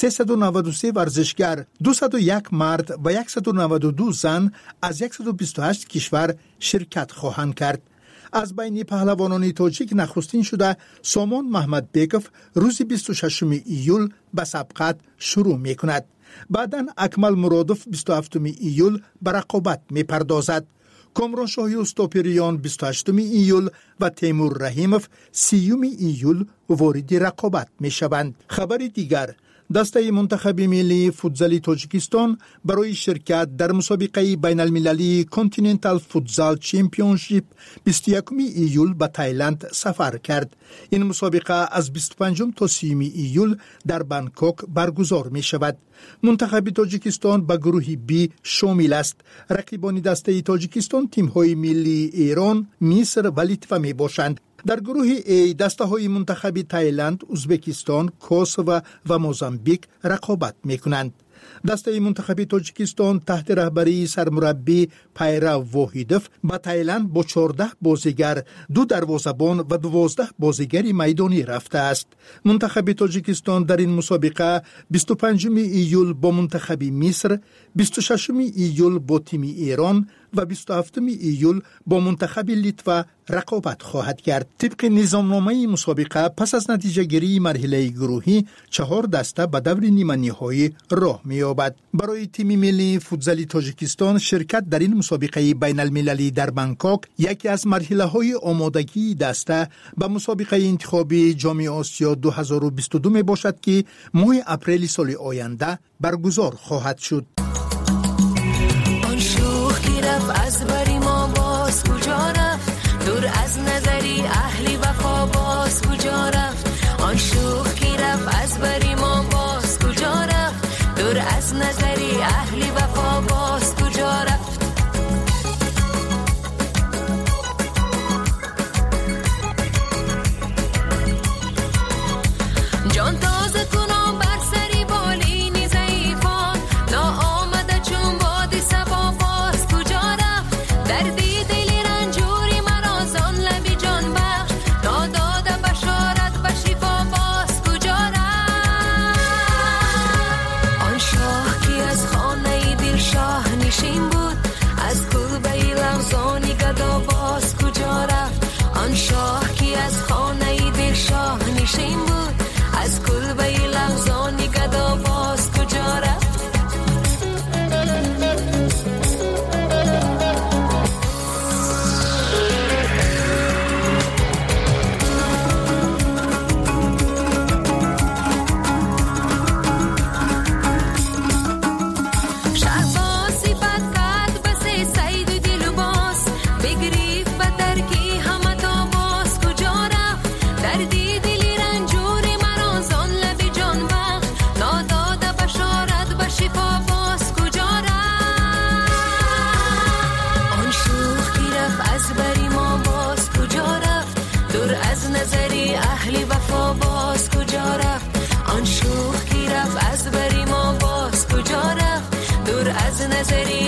393 ورزشگر، 201 مرد و 192 زن از 128 کشور شرکت خواهند کرد. از بین پهلوانان تاجیک نخستین شده سامان محمد بیکف روز 26 ایول به سبقت شروع می کند. بعداً اکمل مرادف 27 ایول به رقابت می پردازد. کامرانشاه یوستوپریان 28 ایول و تیمور رحیموف 30 ایول وارد رقابت می شوند. خبر دیگر: دسته منتخب ملی فوتزال تاجیکستان برای شرکت در مسابقه بین المللی کانتیننتال فوتزال چمپیونشیپ 21 ایول به تایلند سفر کرد. این مسابقه از 25 تا 30 ایول در بانکوک برگزار می شود. منتخب تاجیکستان به گروه بی شامل است. رقیبان دسته تاجیکستان تیم‌های ملی ایران، مصر و لیتوا می باشند. در گروه ای دسته های منتخب تایلند، ازبکستان، کوسوو و موزامبیک رقابت می کنند. دسته منتخب تاجیکستان تحت رهبری سرمربی پیرو واحدوف به تایلند با 14 بازیگر، 2 دروازه‌بان و 12 بازیگر میدانی رفته است. منتخب تاجیکستان در این مسابقه 25 ایول با منتخب مصر، 26 ایول با تیم ایران و 27 ایول با منتخب لیتوا رقابت خواهد کرد. طبق نظامنامه مسابقه پس از نتیجه گیری مرحله گروهی 4 دسته به دور نیمه نهایی راه می‌یابد. برای تیم ملی فوتزال تاجیکستان شرکت در این مسابقه بین المللی در بانکوک یکی از مرحله‌های آمادگی دسته به مسابقه انتخابی جام آسیا 2022 می باشد که ماه اپریل سال آینده برگزار خواهد شد. از بری ما باز کجا رفت؟ دور از نظری اهلی وفا باز کجا رفت؟ آن شوخ کی رفت از بری ما باز کجا رفت؟ دور از نظری اهلی وفا باز کجا رفت؟ جان تازه کنم بر سری بالینی ضعیفان، ناام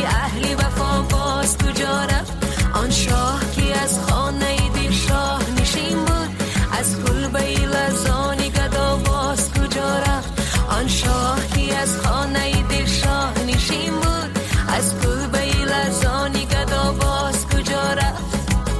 نظری اهلی وفا باز کجا رفت؟ آن شاه که از خانه دل شاه نشین بود، از کلبه لرزانی گدا باز کجا رفت؟ آن شاه که از خانه دل شاه نشین بود، از کلبه لرزانی گدا باز کجا رفت؟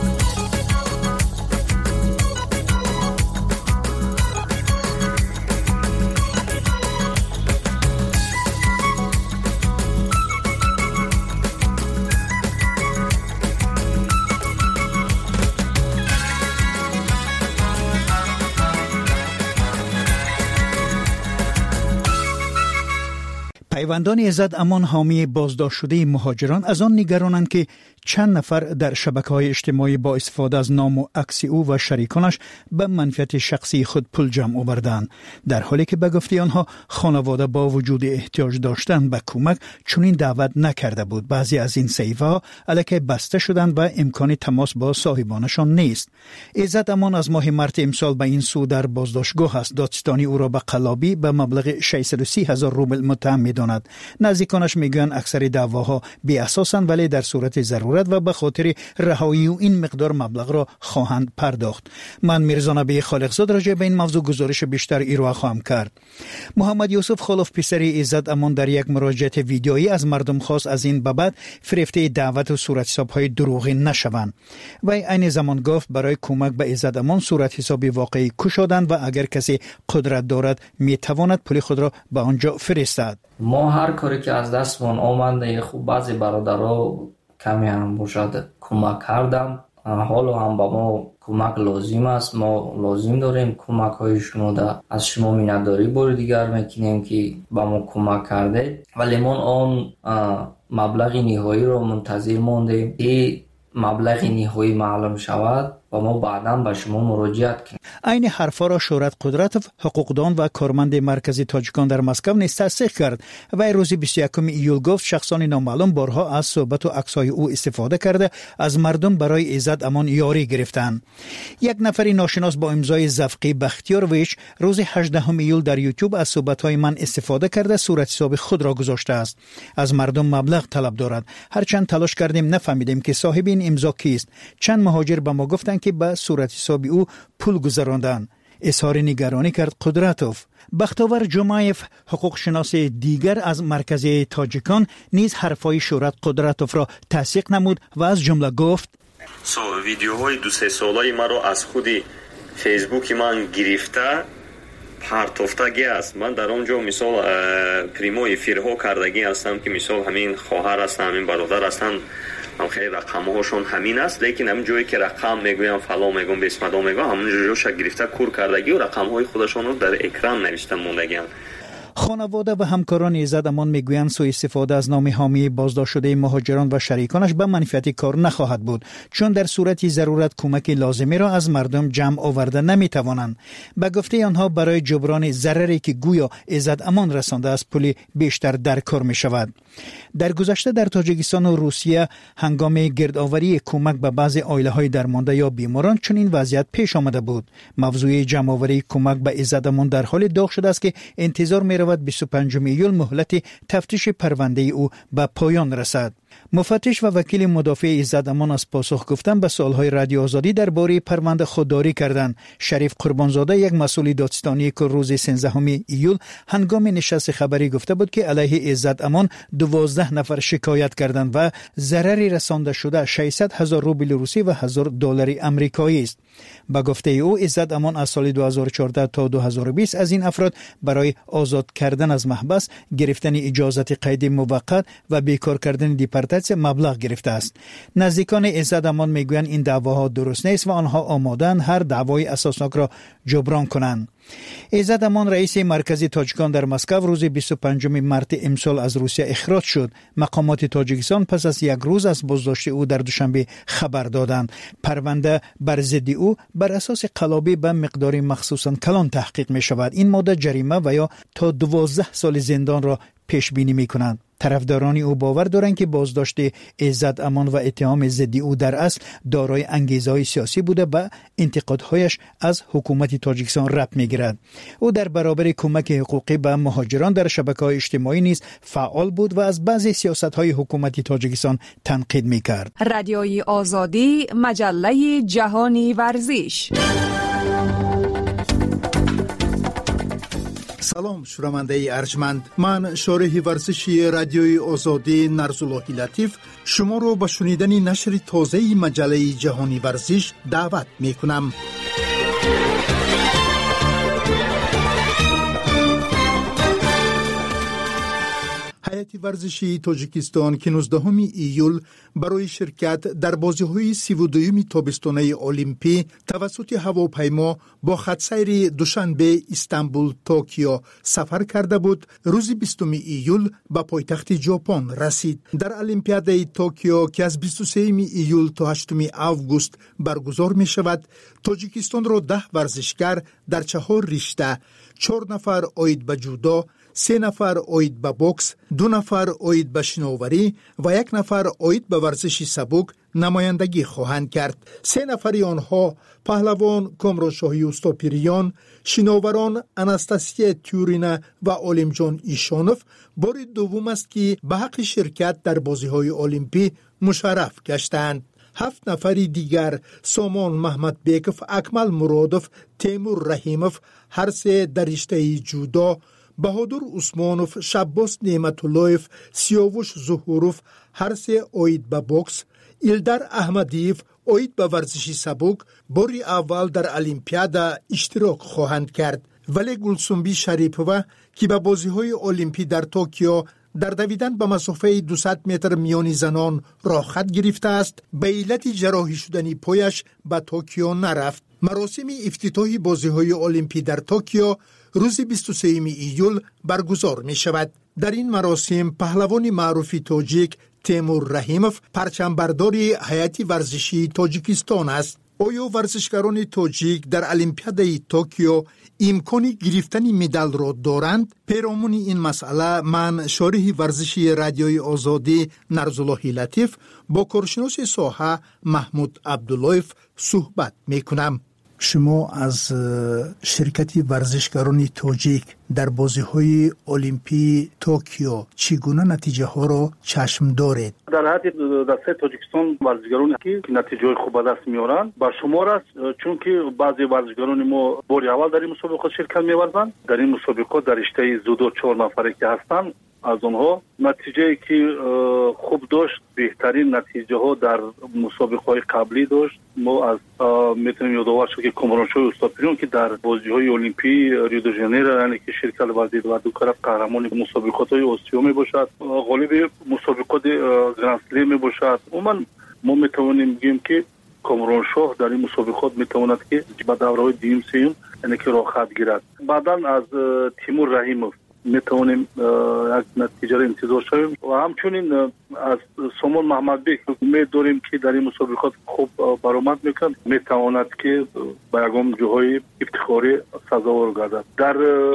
پیوندان عزت امان حامی بازداشت شده مهاجران از آن نگرانند که چند نفر در شبکه‌های اجتماعی با استفاده از نام و عکس او و شریکانش به منفعت شخصی خود پول جمع آوردند، در حالی که به گفته آنها خانواده با وجود احتیاج داشتن به کمک چنین دعوت نکرده بود. بعضی از این صحیفه‌ها الکی بسته شدند و امکان تماس با صاحبانشان نیست. عزت امان از ماه مارس امسال به این سو در بازداشتگاه است. دادستانی او را به قلابی به مبلغ 630,000 روبل متهم می‌داند. نزدیکانش میگویند اکثر دعواها بی اساسند، ولی در صورت ضرورت و به خاطر رهایی و این مقدار مبلغ را خواهند پرداخت. من میرزا نبی خالقزاد راجع به این موضوع گزارش بیشتر ارائه خواهم کرد. محمد یوسف خالف پسر عزت امان در یک مراجعه ویدیویی از مردم خواست از این بابت فریفته دعوت و صورت حساب‌های دروغی نشوند. و این زمان گفت برای کمک به عزت امان صورت حسابی واقعی کشادند و اگر کسی قدرت دارد میتواند پول خود را به آنجا فرستد. ما هر کاری که از دستمون آمده، خوب بعضی برادرها کمی هم باشد کمک کردم، حالا هم با ما کمک لازم است، ما لازم داریم کمک های شما از شما مینداری بار دیگر میکنیم که با ما کمک کرده، ولی ما آن مبلغ نهایی رو منتظر موندیم که مبلغ نهایی معلوم شود و ما بعداً به شما مراجعت کنیم. این حرفا را شهرت قدرتوف، حقوقدان و کارمند مرکزی تاجیکان در مسکو نیز تصدیق کرد و روز 21 ایول گفت شخصان نامعلوم بارها از صحبت و عکس‌های او استفاده کرده از مردم برای عزت امان یاری گرفتند. یک نفر ناشناس با امضای زفقی بختیارویچ روز 18 ایول در یوتیوب از صحبت‌های من استفاده کرده صورت حساب خود را گذاشته است. از مردم مبلغ طلب دارد. هرچند تلاش کردیم نفهمیدیم که صاحب این امضا کیست. چند مهاجر به ما گفتند که به صورت حسابی او پول گذراندن. اظهار نگرانی کرد قدرتوف. بختاور جمایف، حقوق شناس دیگر از مرکز تاجیکان، نیز حرفای شهرت قدرتوف را تصدیق نمود و از جمله گفت ویدیوهای 2-3 ساله ما را از خود فیسبوک من گرفته پرتافتگی است. من در آنجا مثال پریمو افیرها کردگی هستم که مثال همین خواهر هستم، همین برادر هستم، هم خیلی رقم هاشون همین است، لیکن همین جایی که رقم میگویم فلا میگم بسمدا میگم همون جوش گرفته کور کردگی و رقم های خودشون رو در اکران نوشته موندگیان. خانواده و همکاران عزت امان میگویند سوء استفاده از نام حامی بازداشت شده مهاجران و شریکانش به منفعت کار نخواهد بود، چون در صورت ضرورت کمک لازمی را از مردم جمع آورده نمیتوانند. به گفته آنها برای جبران ضرری که گویا عزت امان رسانده از پول بیشتر در کار می شود. در گذشته در تاجیکستان و روسیه هنگام گردآوری کمک به بعضی عائله‌های درمانده یا بیماران چنین وضعیت پیش آمده بود. موضوع جمع‌آوری کمک به عزت امان در حال داغ شده است که انتظار می رود 25 ایول مهلت تفتیش پرونده او به پایان رسد. مفتش و وکیل مدافع عزت امان از پاسخ گفتن به سوالهای رادیو آزادی درباره پرونده خودداری کردند. شریف قربانزاده، یک مسئول دادستانی که روز 13 ایول هنگام نشست خبری گفته بود که علیه عزت امان 12 نفر شکایت کردند و ضرری رسانده شده 600,000 روبل روسی و 1000 دلار آمریکایی است. با گفته او عزت امان از سال 2014 تا 2020 از این افراد برای آزاد کردن از محبس، گرفتن اجازت قید موقت و بیکار کردن دیپارتاسیون مبلغ گرفته است. نزدیکان عزت امان میگویند این دعواها درست نیست و آنها آماده‌اند هر دعوای اساسناک را جبران کنند. عزت امان رئیس مرکزی تاجیکان در مسکو روز 25 مارس امسال از روسیه اخراج شد. مقامات تاجیکستان پس از یک روز از بازداشت او در دوشنبه خبر دادند. پرونده بر ضد او بر اساس قلابی به مقدار مخصوصاً کلان تحقیق می شود. این ماده جریمه و یا تا 12 سال زندان را پیش بینی می کنند. طرفداران او باور دارند که بازداشت عزت امان و اتهام ضد او در اصل دارای انگیزه‌های سیاسی بوده و انتقادهایش از حکومت تاجیکستان ربط می‌گیرد. او در برابر کمک حقوقی به مهاجران در شبکه‌های اجتماعی نیز فعال بود و از بعضی سیاست‌های حکومت تاجیکستان تنقید می‌کرد. رادیوی آزادی، مجله جهانی ورزش. سلام شنونده ارجمند، من شارح ورزشی رادیوی آزادی نرزاللهی لطیف شما رو به شنیدن نشر تازه مجله جهانی ورزش دعوت می کنم. هیئت ورزشی تاجیکستان که 19 ایول برای شرکت در بازی‌های 32 تابستانه المپی توسط هواپیما با خط‌سیر دوشنبه استانبول توکیو سفر کرده بود، روز 20 ایول به پایتخت ژاپن رسید. در المپیاد توکیو که از 23 ایول تا 8 آگوست برگزار می شود، تاجیکستان را 10 ورزشکار در 4 رشته، 4 نفر عاید به جودو، 3 نفر عاید به بوکس، 2 نفر عاید به شناوری و 1 نفر عاید به ورزش سبک نمایندگی خواهند کرد. 3 نفر آنها پهلوان کامرانشاهی اوستاپیریان، شناوران اناستاسیا تیورینا و عالمجان ایشانوف بار دوم است که به حق شرکت در بازی‌های المپی مشرف گشتند. 7 نفر دیگر سامان محمد بیکف، اکمل مرادوف، تیمور رحیموف هر سه در رشته جودو، بهادر عثمانوف، شباس نعمتاللهف، سیاوش ظهوروف هر سه عاید به بوکس، ایلدر احمدیف عاید به ورزش سبک باری اول در المپیاد اشتراک خواهند کرد. ولی گلسنبی شریپوه که به بازی‌های المپی در توکیو در دویدن به مسافه 200 متر میان زنان راه خط گرفته است، به علت جراحی شدن پایش به توکیو نرفت. مراسم افتتاحی بازی‌های المپی در توکیو روز 23 ایول برگزار می شود. در این مراسم پهلوان معروف تاجیک تیمور رحیموف پرچمبرداری هیئت ورزشی تاجیکستان است. آیا ورزشکاران تاجیک در المپیاد توکیو امکان گرفتن مدال را دارند؟ پیرامون این مسئله من شارح ورزشی رادیوی آزادی نرزاللهی لطیف با کارشناس ساحه محمود عبداللهیف صحبت می کنم. شما از شرکت ورزشکاران تاجیک در بازی‌های المپی توکیو چگونه نتیجه ها را چشم دارید؟ در حد دسته تاجیکستان ورزشکارانی که نتیجه خوب به دست میارند با شمار است، چون که بعضی ورزشکاران ما بار اول در این مسابقات شرکت می‌ورزند. در این مسابقات در رشته جودو 4 نفره که هستند، از آنها نتیجه که خوب داشت، بهترین نتیجه ها در مسابقه های قبلی داشت. ما از میتونیم یادآور شد که کامرانشاهی اوستاپیریان که در بازی های المپی ریو دی ژانیرو یعنی که شرکت ورزید و دو طرف قهرمان مسابقات های آسیا می باشد، غالب مسابقات گرند اسلم می باشد. ما میتوانیم بگیم که کامرانشاه در این مسابقات میتواند که به دوره‌های دوم سوم یعنی که راه خط گیرد. بعداً از تیمور رحیموف میتوانیم یک نتیجه را انتظار شویم و همچنین از سامان محمد بیک امید داریم که در این مسابقات خوب برآمد میکنه، میتواند که به یگام جاهای افتخاری سزاوار گردد. در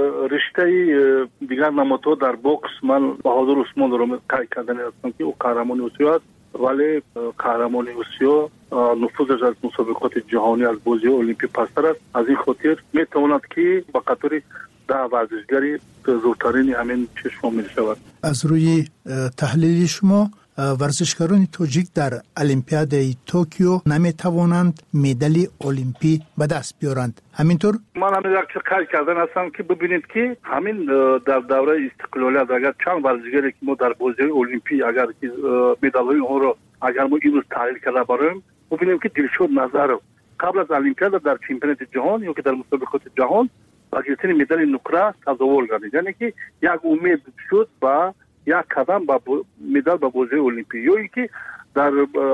رشته دیگر نمادها در بوکس من بهادر عثمان را قید کردن هستم که او قهرمان آسیا است، ولی قهرمان آسیا نفوذش از مسابقات جهانی از بازی المپی پستر است. از این خاطر میتواند که به قطار 10 ورزشکاری زودترین همین چشم می شود. از روی تحلیل شما ورزشکاران تاجیک در المپیاد توکیو نمی توانند مدال المپی به دست بیارند، همینطور؟ من همین یک قید کردن هستم که ببینید که همین در دوره استقلالیت اگر چند ورزشکاری که ما در بازی المپی اگر که مدال های اون رو اگر ما این روز تحلیل کرده باشیم، ببینیم که دلشاد نظر قبل از المپیاد در چمپیونات جهان یا که در مسابقات جهان با گرفتن مدال نقره تظاهر گردید، یعنی که یک امید شد با یک قدم با مدال با بازی المپی، یا اینکه در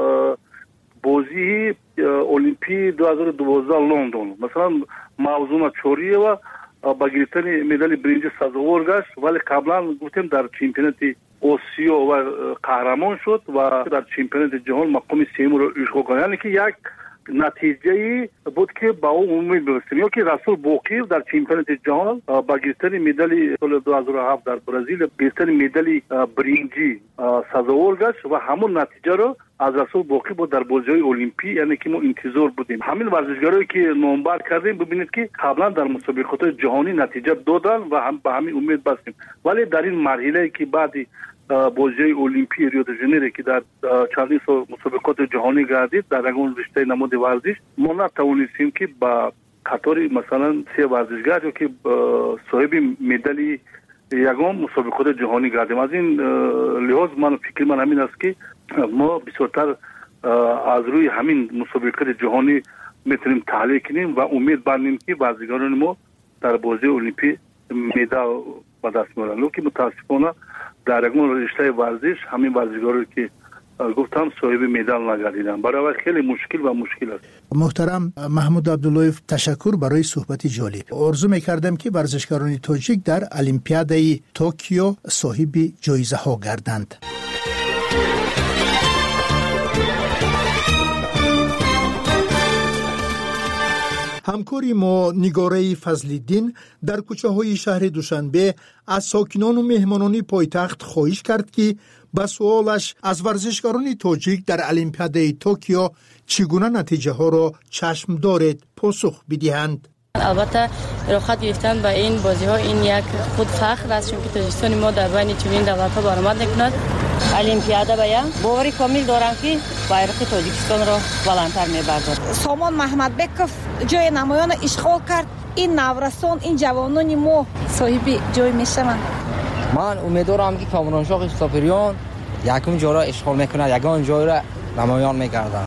بازی المپی 2012 لندن مثلا موضوع چوری و با گرفتن مدال برنج سزاوار گشت، ولی قبلا گفتیم در چمپیونات آسیا و قهرمان شد و در چمپیونات جهان مقام سوم رو اشغال کرد. یعنی که یک نتیجه بود که با او امید برسیم. یا که رسول باقی در چمپیونات جهان با گرفتن مدال سال 2007 در برزیل گرفتن مدال برنجی سزاوار گشت و همون نتیجه رو از رسول باقی بود در بازی‌های المپی، یعنی که ما انتظار بودیم. همین ورزشکارایی که نامبر کردیم ببینید که قبلا در مسابقات جهانی نتیجه دادن و هم به همین امید بستیم، ولی در این مرحله که بعدی بازی المپی ریو دی ژانیرو که در چندین سال مسابقات جهانی گردید در اون رشته نماد ورزش ما نتوانستیم که با قطار مثلا 3 ورزشکار که صاحب مدال یگان مسابقات جهانی گردیم. از این لحاظ من فکر من همین است که ما بسیارتر از روی همین مسابقات جهانی میتونیم تحلیل کنیم و امید بندیم که ورزشکاران ما در بازی المپی مدال به دست میارن. که متاسفانه در اون رشته ورزش همین ورزشکارایی که گفتم صاحب مدال نگردیدن، برای خیلی مشکل است. محترم محمود عبداللهیف، تشکر برای صحبت جالب. آرزو میکردم که ورزشکاران تاجیک در المپیادای توکیو صاحب جایزه ها گردند. همکاری ما نگاره فضل‌الدین در کوچه های شهر دوشنبه از ساکنان و مهمانان پایتخت خواهش کرد که به سوالش از ورزشکاران تاجیک در المپیادای توکیو چگونه نتیجه ها را چشم دارد پاسخ بدهند. البته راحت گرفتن به این بازی ها این یک خود فخر است، چون که تاجیکستان ما در بین چنین دولت ها برآمد نکند. المپیادا باید باوری کامل دارم که bayrak تاجیکستان را بلندتر میبردد. سامان محمدبکов جای نمایان اشغال کرد. این نورسان، این جوانان ما صاحب جای میشوند. من امیدوارم که کامرانشاه ساپریان یکم جا را اشغال میکنه، یگان جای را نمایان میگردد.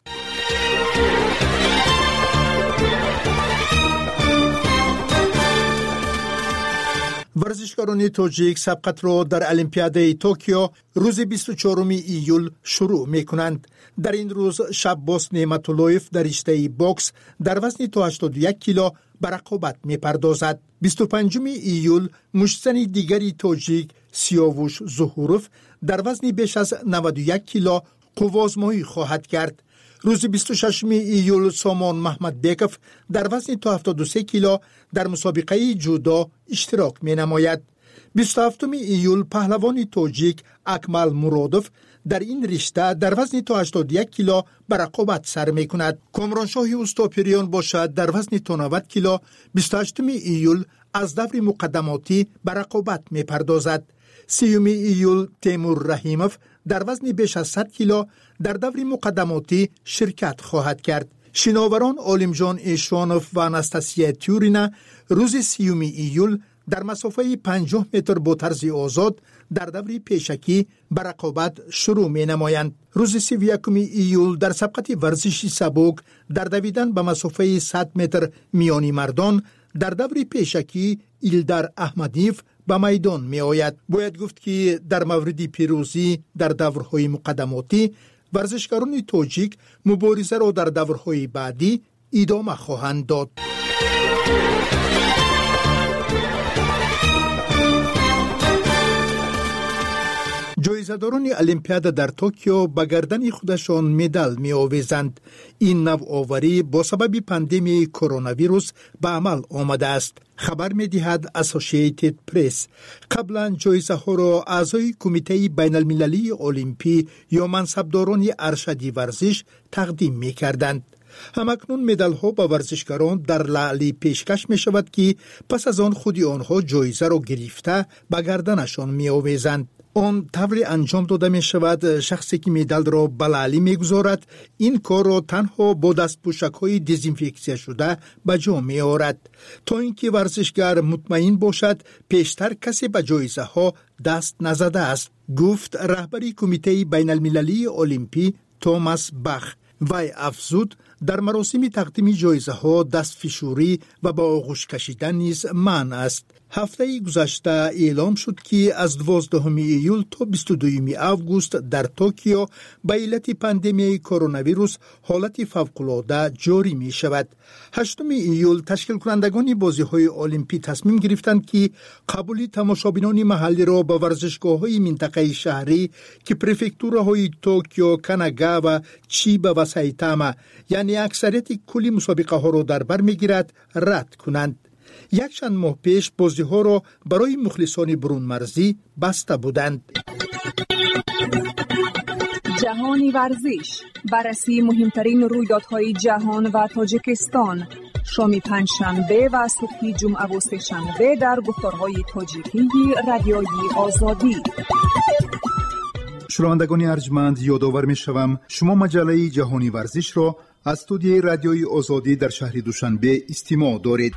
ورزشکاران تاجیک سبقت را در المپیادای توکیو روز 24 ایول شروع می کنند. در این روز شباس نعمت‌اللهیف در رشته باکس در وزن تا 81 کیلو به رقابت می پردازد. 25 ایول مشتزن دیگری تاجیک سیاوش زهوروف در وزن بیش از 91 کیلو قوازمایی خواهد کرد. روز 26 ایول سامان محمدبکov در وزن تا 73 کیلو در مسابقه جودو اشتراک می نماید. 27 ایول پهلوان تاجیک اکمل مرادوف در این رشته در وزن تا 81 کیلو به رقابت سر می کند. کامرانشاه اوستاپریان باشد در وزن تا 90 کیلو 28 ایول از دور مقدماتی به رقابت می پردازد. 30 ایول تیمور رحیموف در وزن بیش از 100 کیلو در دور مقدماتی شرکت خواهد کرد. شناوران عالمجان ایشوانوف و اناستاسیا تیورینا روز 30 ایول در مسافه 50 متر با طرز آزاد در دور پیشکی به رقابت شروع می نمایند. روز 31 ایول در سبقت ورزشی سبک در دویدن به مسافه 100 متر میانی مردان در دور پیشکی ایلدار احمدیف به میدان می آید. باید گفت که در مورد پیروزی در دورهای مقدماتی ورزشکاران تاجیک مبارزه را در دورهای بعدی ادامه خواهند داد. جایزه‌داران المپیاد در توکیو به گردن خودشان مدال می آویزند. این نوآوری با سبب پاندمی کرونا ویروس به عمل آمده است. خبر می دهد اسوسییتد پرس. قبلا جایزه ها را اعضای کمیته بین المللی المپی یا منصبداران ارشدی ورزش تقدیم می کردند. همکنون مدال ها با ورزشکاران در لعلی پیشکش می شود که پس از آن خودی آنها جایزه را گرفته به گردنشان می آویزند. آن طوری انجام داده می شود شخصی که مدال را به لعلی می گذارد این کار را تنها با دستپوشک های دزینفکسیون شده به جا می آورد تا اینکه ورزشگر مطمئن باشد پیشتر کسی به جایزه ها دست نزده است، گفت رهبری کمیته بین المللی المپی توماس باخ. وی افزود در مراسم تقدیم جایزه ها دست فشوری و با آغوش کشیدن نیز منع است. هفته گذشته اعلام شد که از 12 ایول تا 22 آگوست در توکیو به علت پاندمی کرونا ویروس حالت فوق‌العاده جاری می شود. 8 ایول تشکیل کنندگان بازی‌های المپی تصمیم گرفتند که قبول تماشابینان محلی را به ورزشگاه‌های منطقه شهری که پرفکتوراهای توکیو، کاناگا و چیبا و سایتاما یعنی اکثریت کلی مسابقه ها را در بر می‌گیرد رد کنند. یک چند ماه پیش بازی‌ها را برای مخلصان برون مرزی بسته بودند. جهانی ورزش، بررسی مهمترین رویدادهای جهان و تاجیکستان، شام پنجشنبه و صبح جمعه و سه‌شنبه در گفتارهای تاجیکی رادیوی آزادی. شنوندگان ارجمند، یادآور می‌شوم شما مجله جهانی ورزش را از استودیوی رادیوی آزادی در شهر دوشنبه استماع دارید.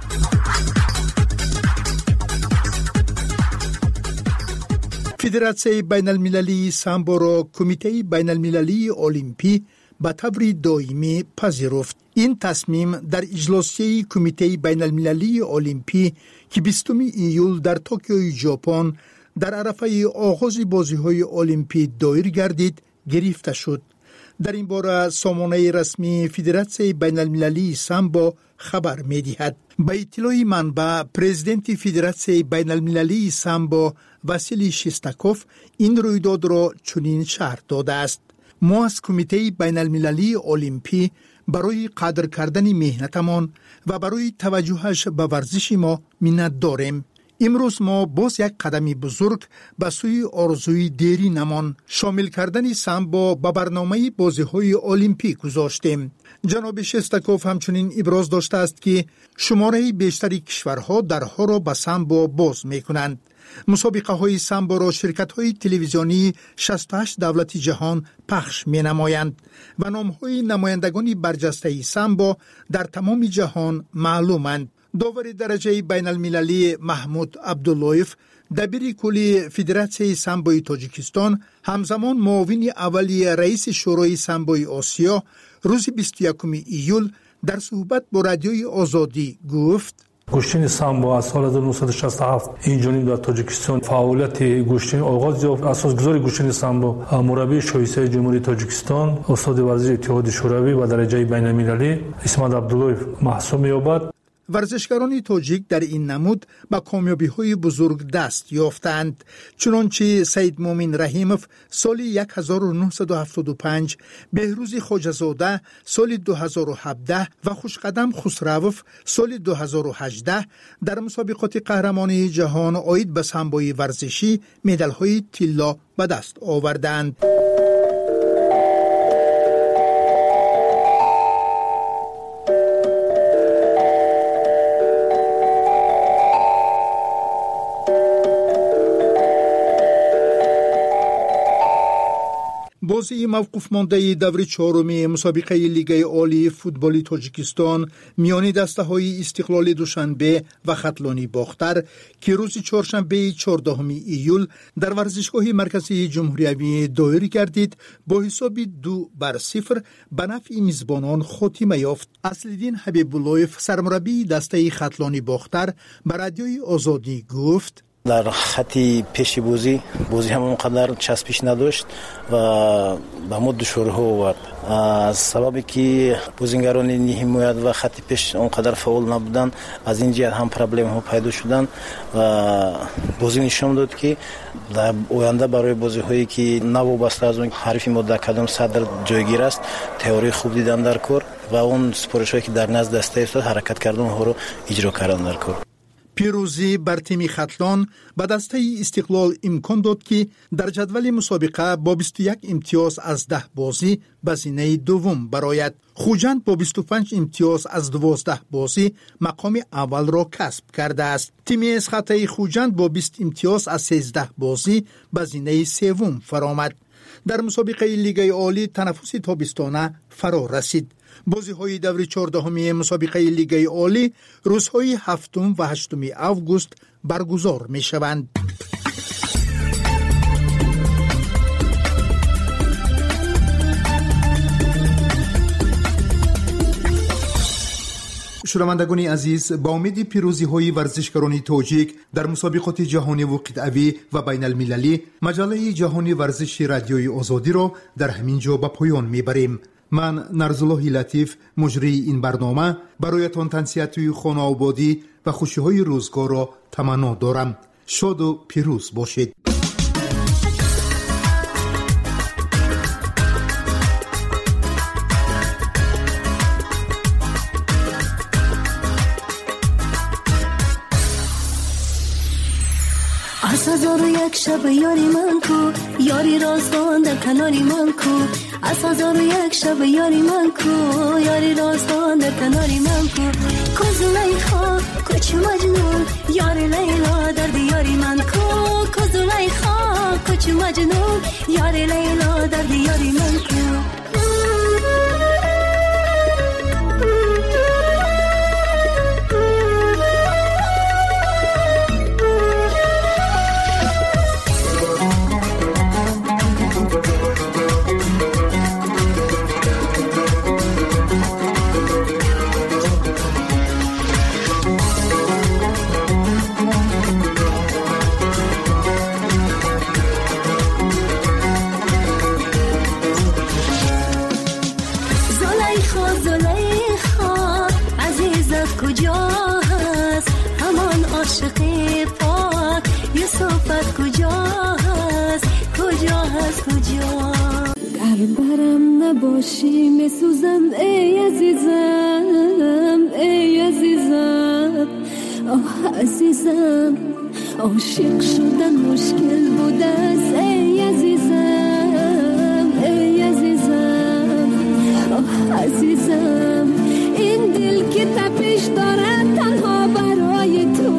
فدراسیون بین المللی سامبو را کمیته بین المللی المپی به طور دائمی پذیرفت. این تصمیم در اجلاسی کمیته بین المللی المپی که 20 ایول در توکیو ژاپن در عرفه آغاز بازی‌های المپی دایر گردید گرفته شد. در این باره سامانه رسمی فدراسیون بین المللی سامبو خبر می‌دهد. به اطلاع منبع پرزیدنت فدراسیون بین المللی سامبو واسیلی شستاکوف این رویداد را چنین شرح داده است: ما از کمیته بین المللی المپی برای قدر کردن مهنتمان و برای توجهش به ورزش ما منت داریم. امروز ما باز یک قدم بزرگ به سوی آرزوی دیرینمان شامل کردن سامبو به برنامه بازی‌های المپیک گذاشتیم. جناب شستاکوف همچنین ابراز داشته است که شماره بیشتری کشورها درها را به سامبو باز می‌کنند. مسابقه های سامبو را شرکت های تلویزیونی 68 دولت جهان پخش می نمایند و نام های نمایندگان برجسته سامبو در تمام جهان معلومند. داور درجه بین المللی محمود عبداللهیف دبیر کلی فدراسیون سامبوی تاجیکستان همزمان معاون اولی رئیس شورای سامبوی آسیا روز 21 ایول در صحبت با رادیوی آزادی گفت: گوشتن سامبو از سال 1967 اینجانب در تاجیکستان فعالیت گوشتن آغاز یافت. اساسگذار گوشتن سامبو مربی شایسته جمهوری تاجیکستان استاد ورزش اتحاد شوروی و درجه بین المللی اسمت عبداللهیف محسوب می‌یابد. ورزشکاران تاجیک در این نمود به کامیابی‌های بزرگ دست یافتند، چنانچه سید مومن رحیموف سال 1975، بهروز خواجه‌زاده سال 2017 و خوشقدم خسروف سال 2018 در مسابقات قهرمانی جهان عاید به سامبوی ورزشی مدال‌های طلا به دست آوردند. بازی موقوف مانده دور چهارم مسابقه لیگ عالی فوتبال تاجیکستان میان دسته‌های استقلال دوشنبه و خطلانی باختر که روز چهارشنبه 14 ایول در ورزشگاه مرکزی جمهوری دایر گردید با حساب 2-0 به نفع میزبانان خاتمه یافت. اصل‌الدین حبیب‌اللهیف سرمربی دسته خطلانی باختر به رادیوی آزادی گفت: در خطی پیش بازی هم اونقدر چسبش نداشت و به ما دشواری آورد. از سببی که بازیگران نیمه حمایت و خط پیش اونقدر فعال نبودن، از این جهت هم پرابلم ها پیدا شدن و بازی نشون داد که در آینده برای بازی هایی که نوابسته از اون حریف ما در کدام صدر جایگیر است تئوری خوب دیدن در کار و اون سپارش هایی که در نزد دسته است حرکت کردن ها رو اجرا کردن در کار. پیروزی بر تیم خطلان به دسته استقلال امکان داد که در جدول مسابقه با 21 امتیاز از 10 بازی به زینه دوم برآید. خوجند با 25 امتیاز از 12 بازی مقام اول را کسب کرده است. تیم اسخطه خوجند با 20 امتیاز از 13 بازی به زینه سوم فرآمد. در مسابقه لیگ عالی تنفس تابستانه فرا رسید. بازی‌های دور 14 مسابقه لیگ عالی روزهای 7 و 8 آگوست برگزار می‌شوند. شنوندگان عزیز، با امید پیروزی های ورزشکاران تاجیک در مسابقات جهانی و قطعوی و بین المللی، مجله جهانی ورزش رادیوی آزادی را در همین جا به پایان میبریم. من نرزالله لطیف، مجری این برنامه، برایتان تنسیت خانه آبادی و خوشی های روزگار را تمنا دارم. شاد و پیروز باشید. از هزار و یک شب یاری من کو، یاری رازدان در کناری من کو. از هزار و یک شب یاری من کو، یاری رازدان در کناری من کو. کو زلیخا کوچ مجنون، یاری لیلا در دیاری من کو. کو زلیخا کوچ مجنون، یاری لیلا در دیاری من کو. برم نباشی میسوزم ای عزیزم، ای عزیزم، آه عزیزم. عاشق شدن مشکل بود است ای عزیزم، ای عزیزم، آه عزیزم. این دل که تپش دارد تنها برای تو،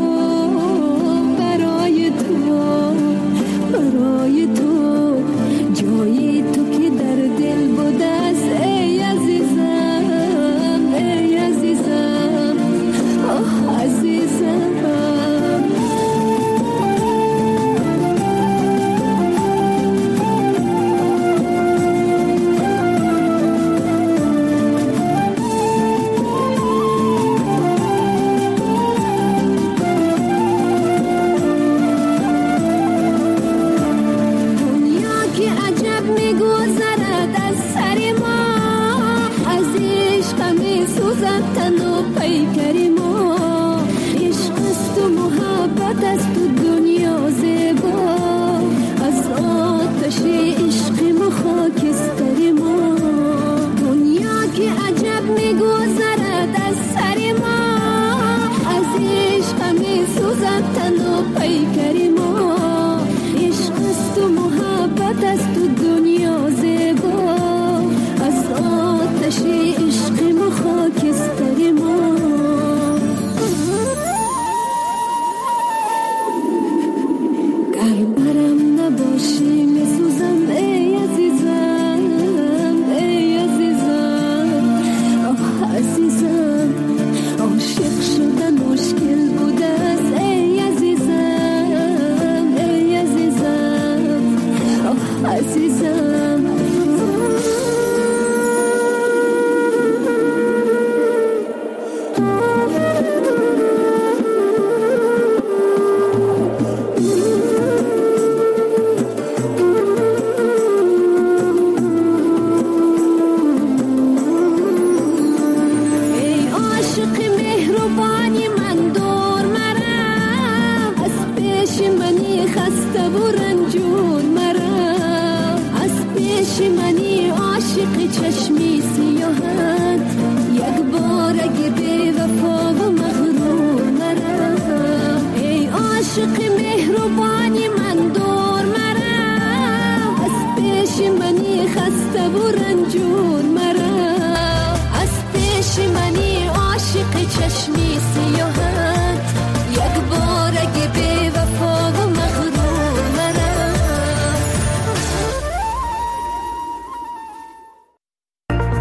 برای تو، برای تو. جایی تو که در دل بود است ای عزیزم، ای عزیزم، آه عزیزم.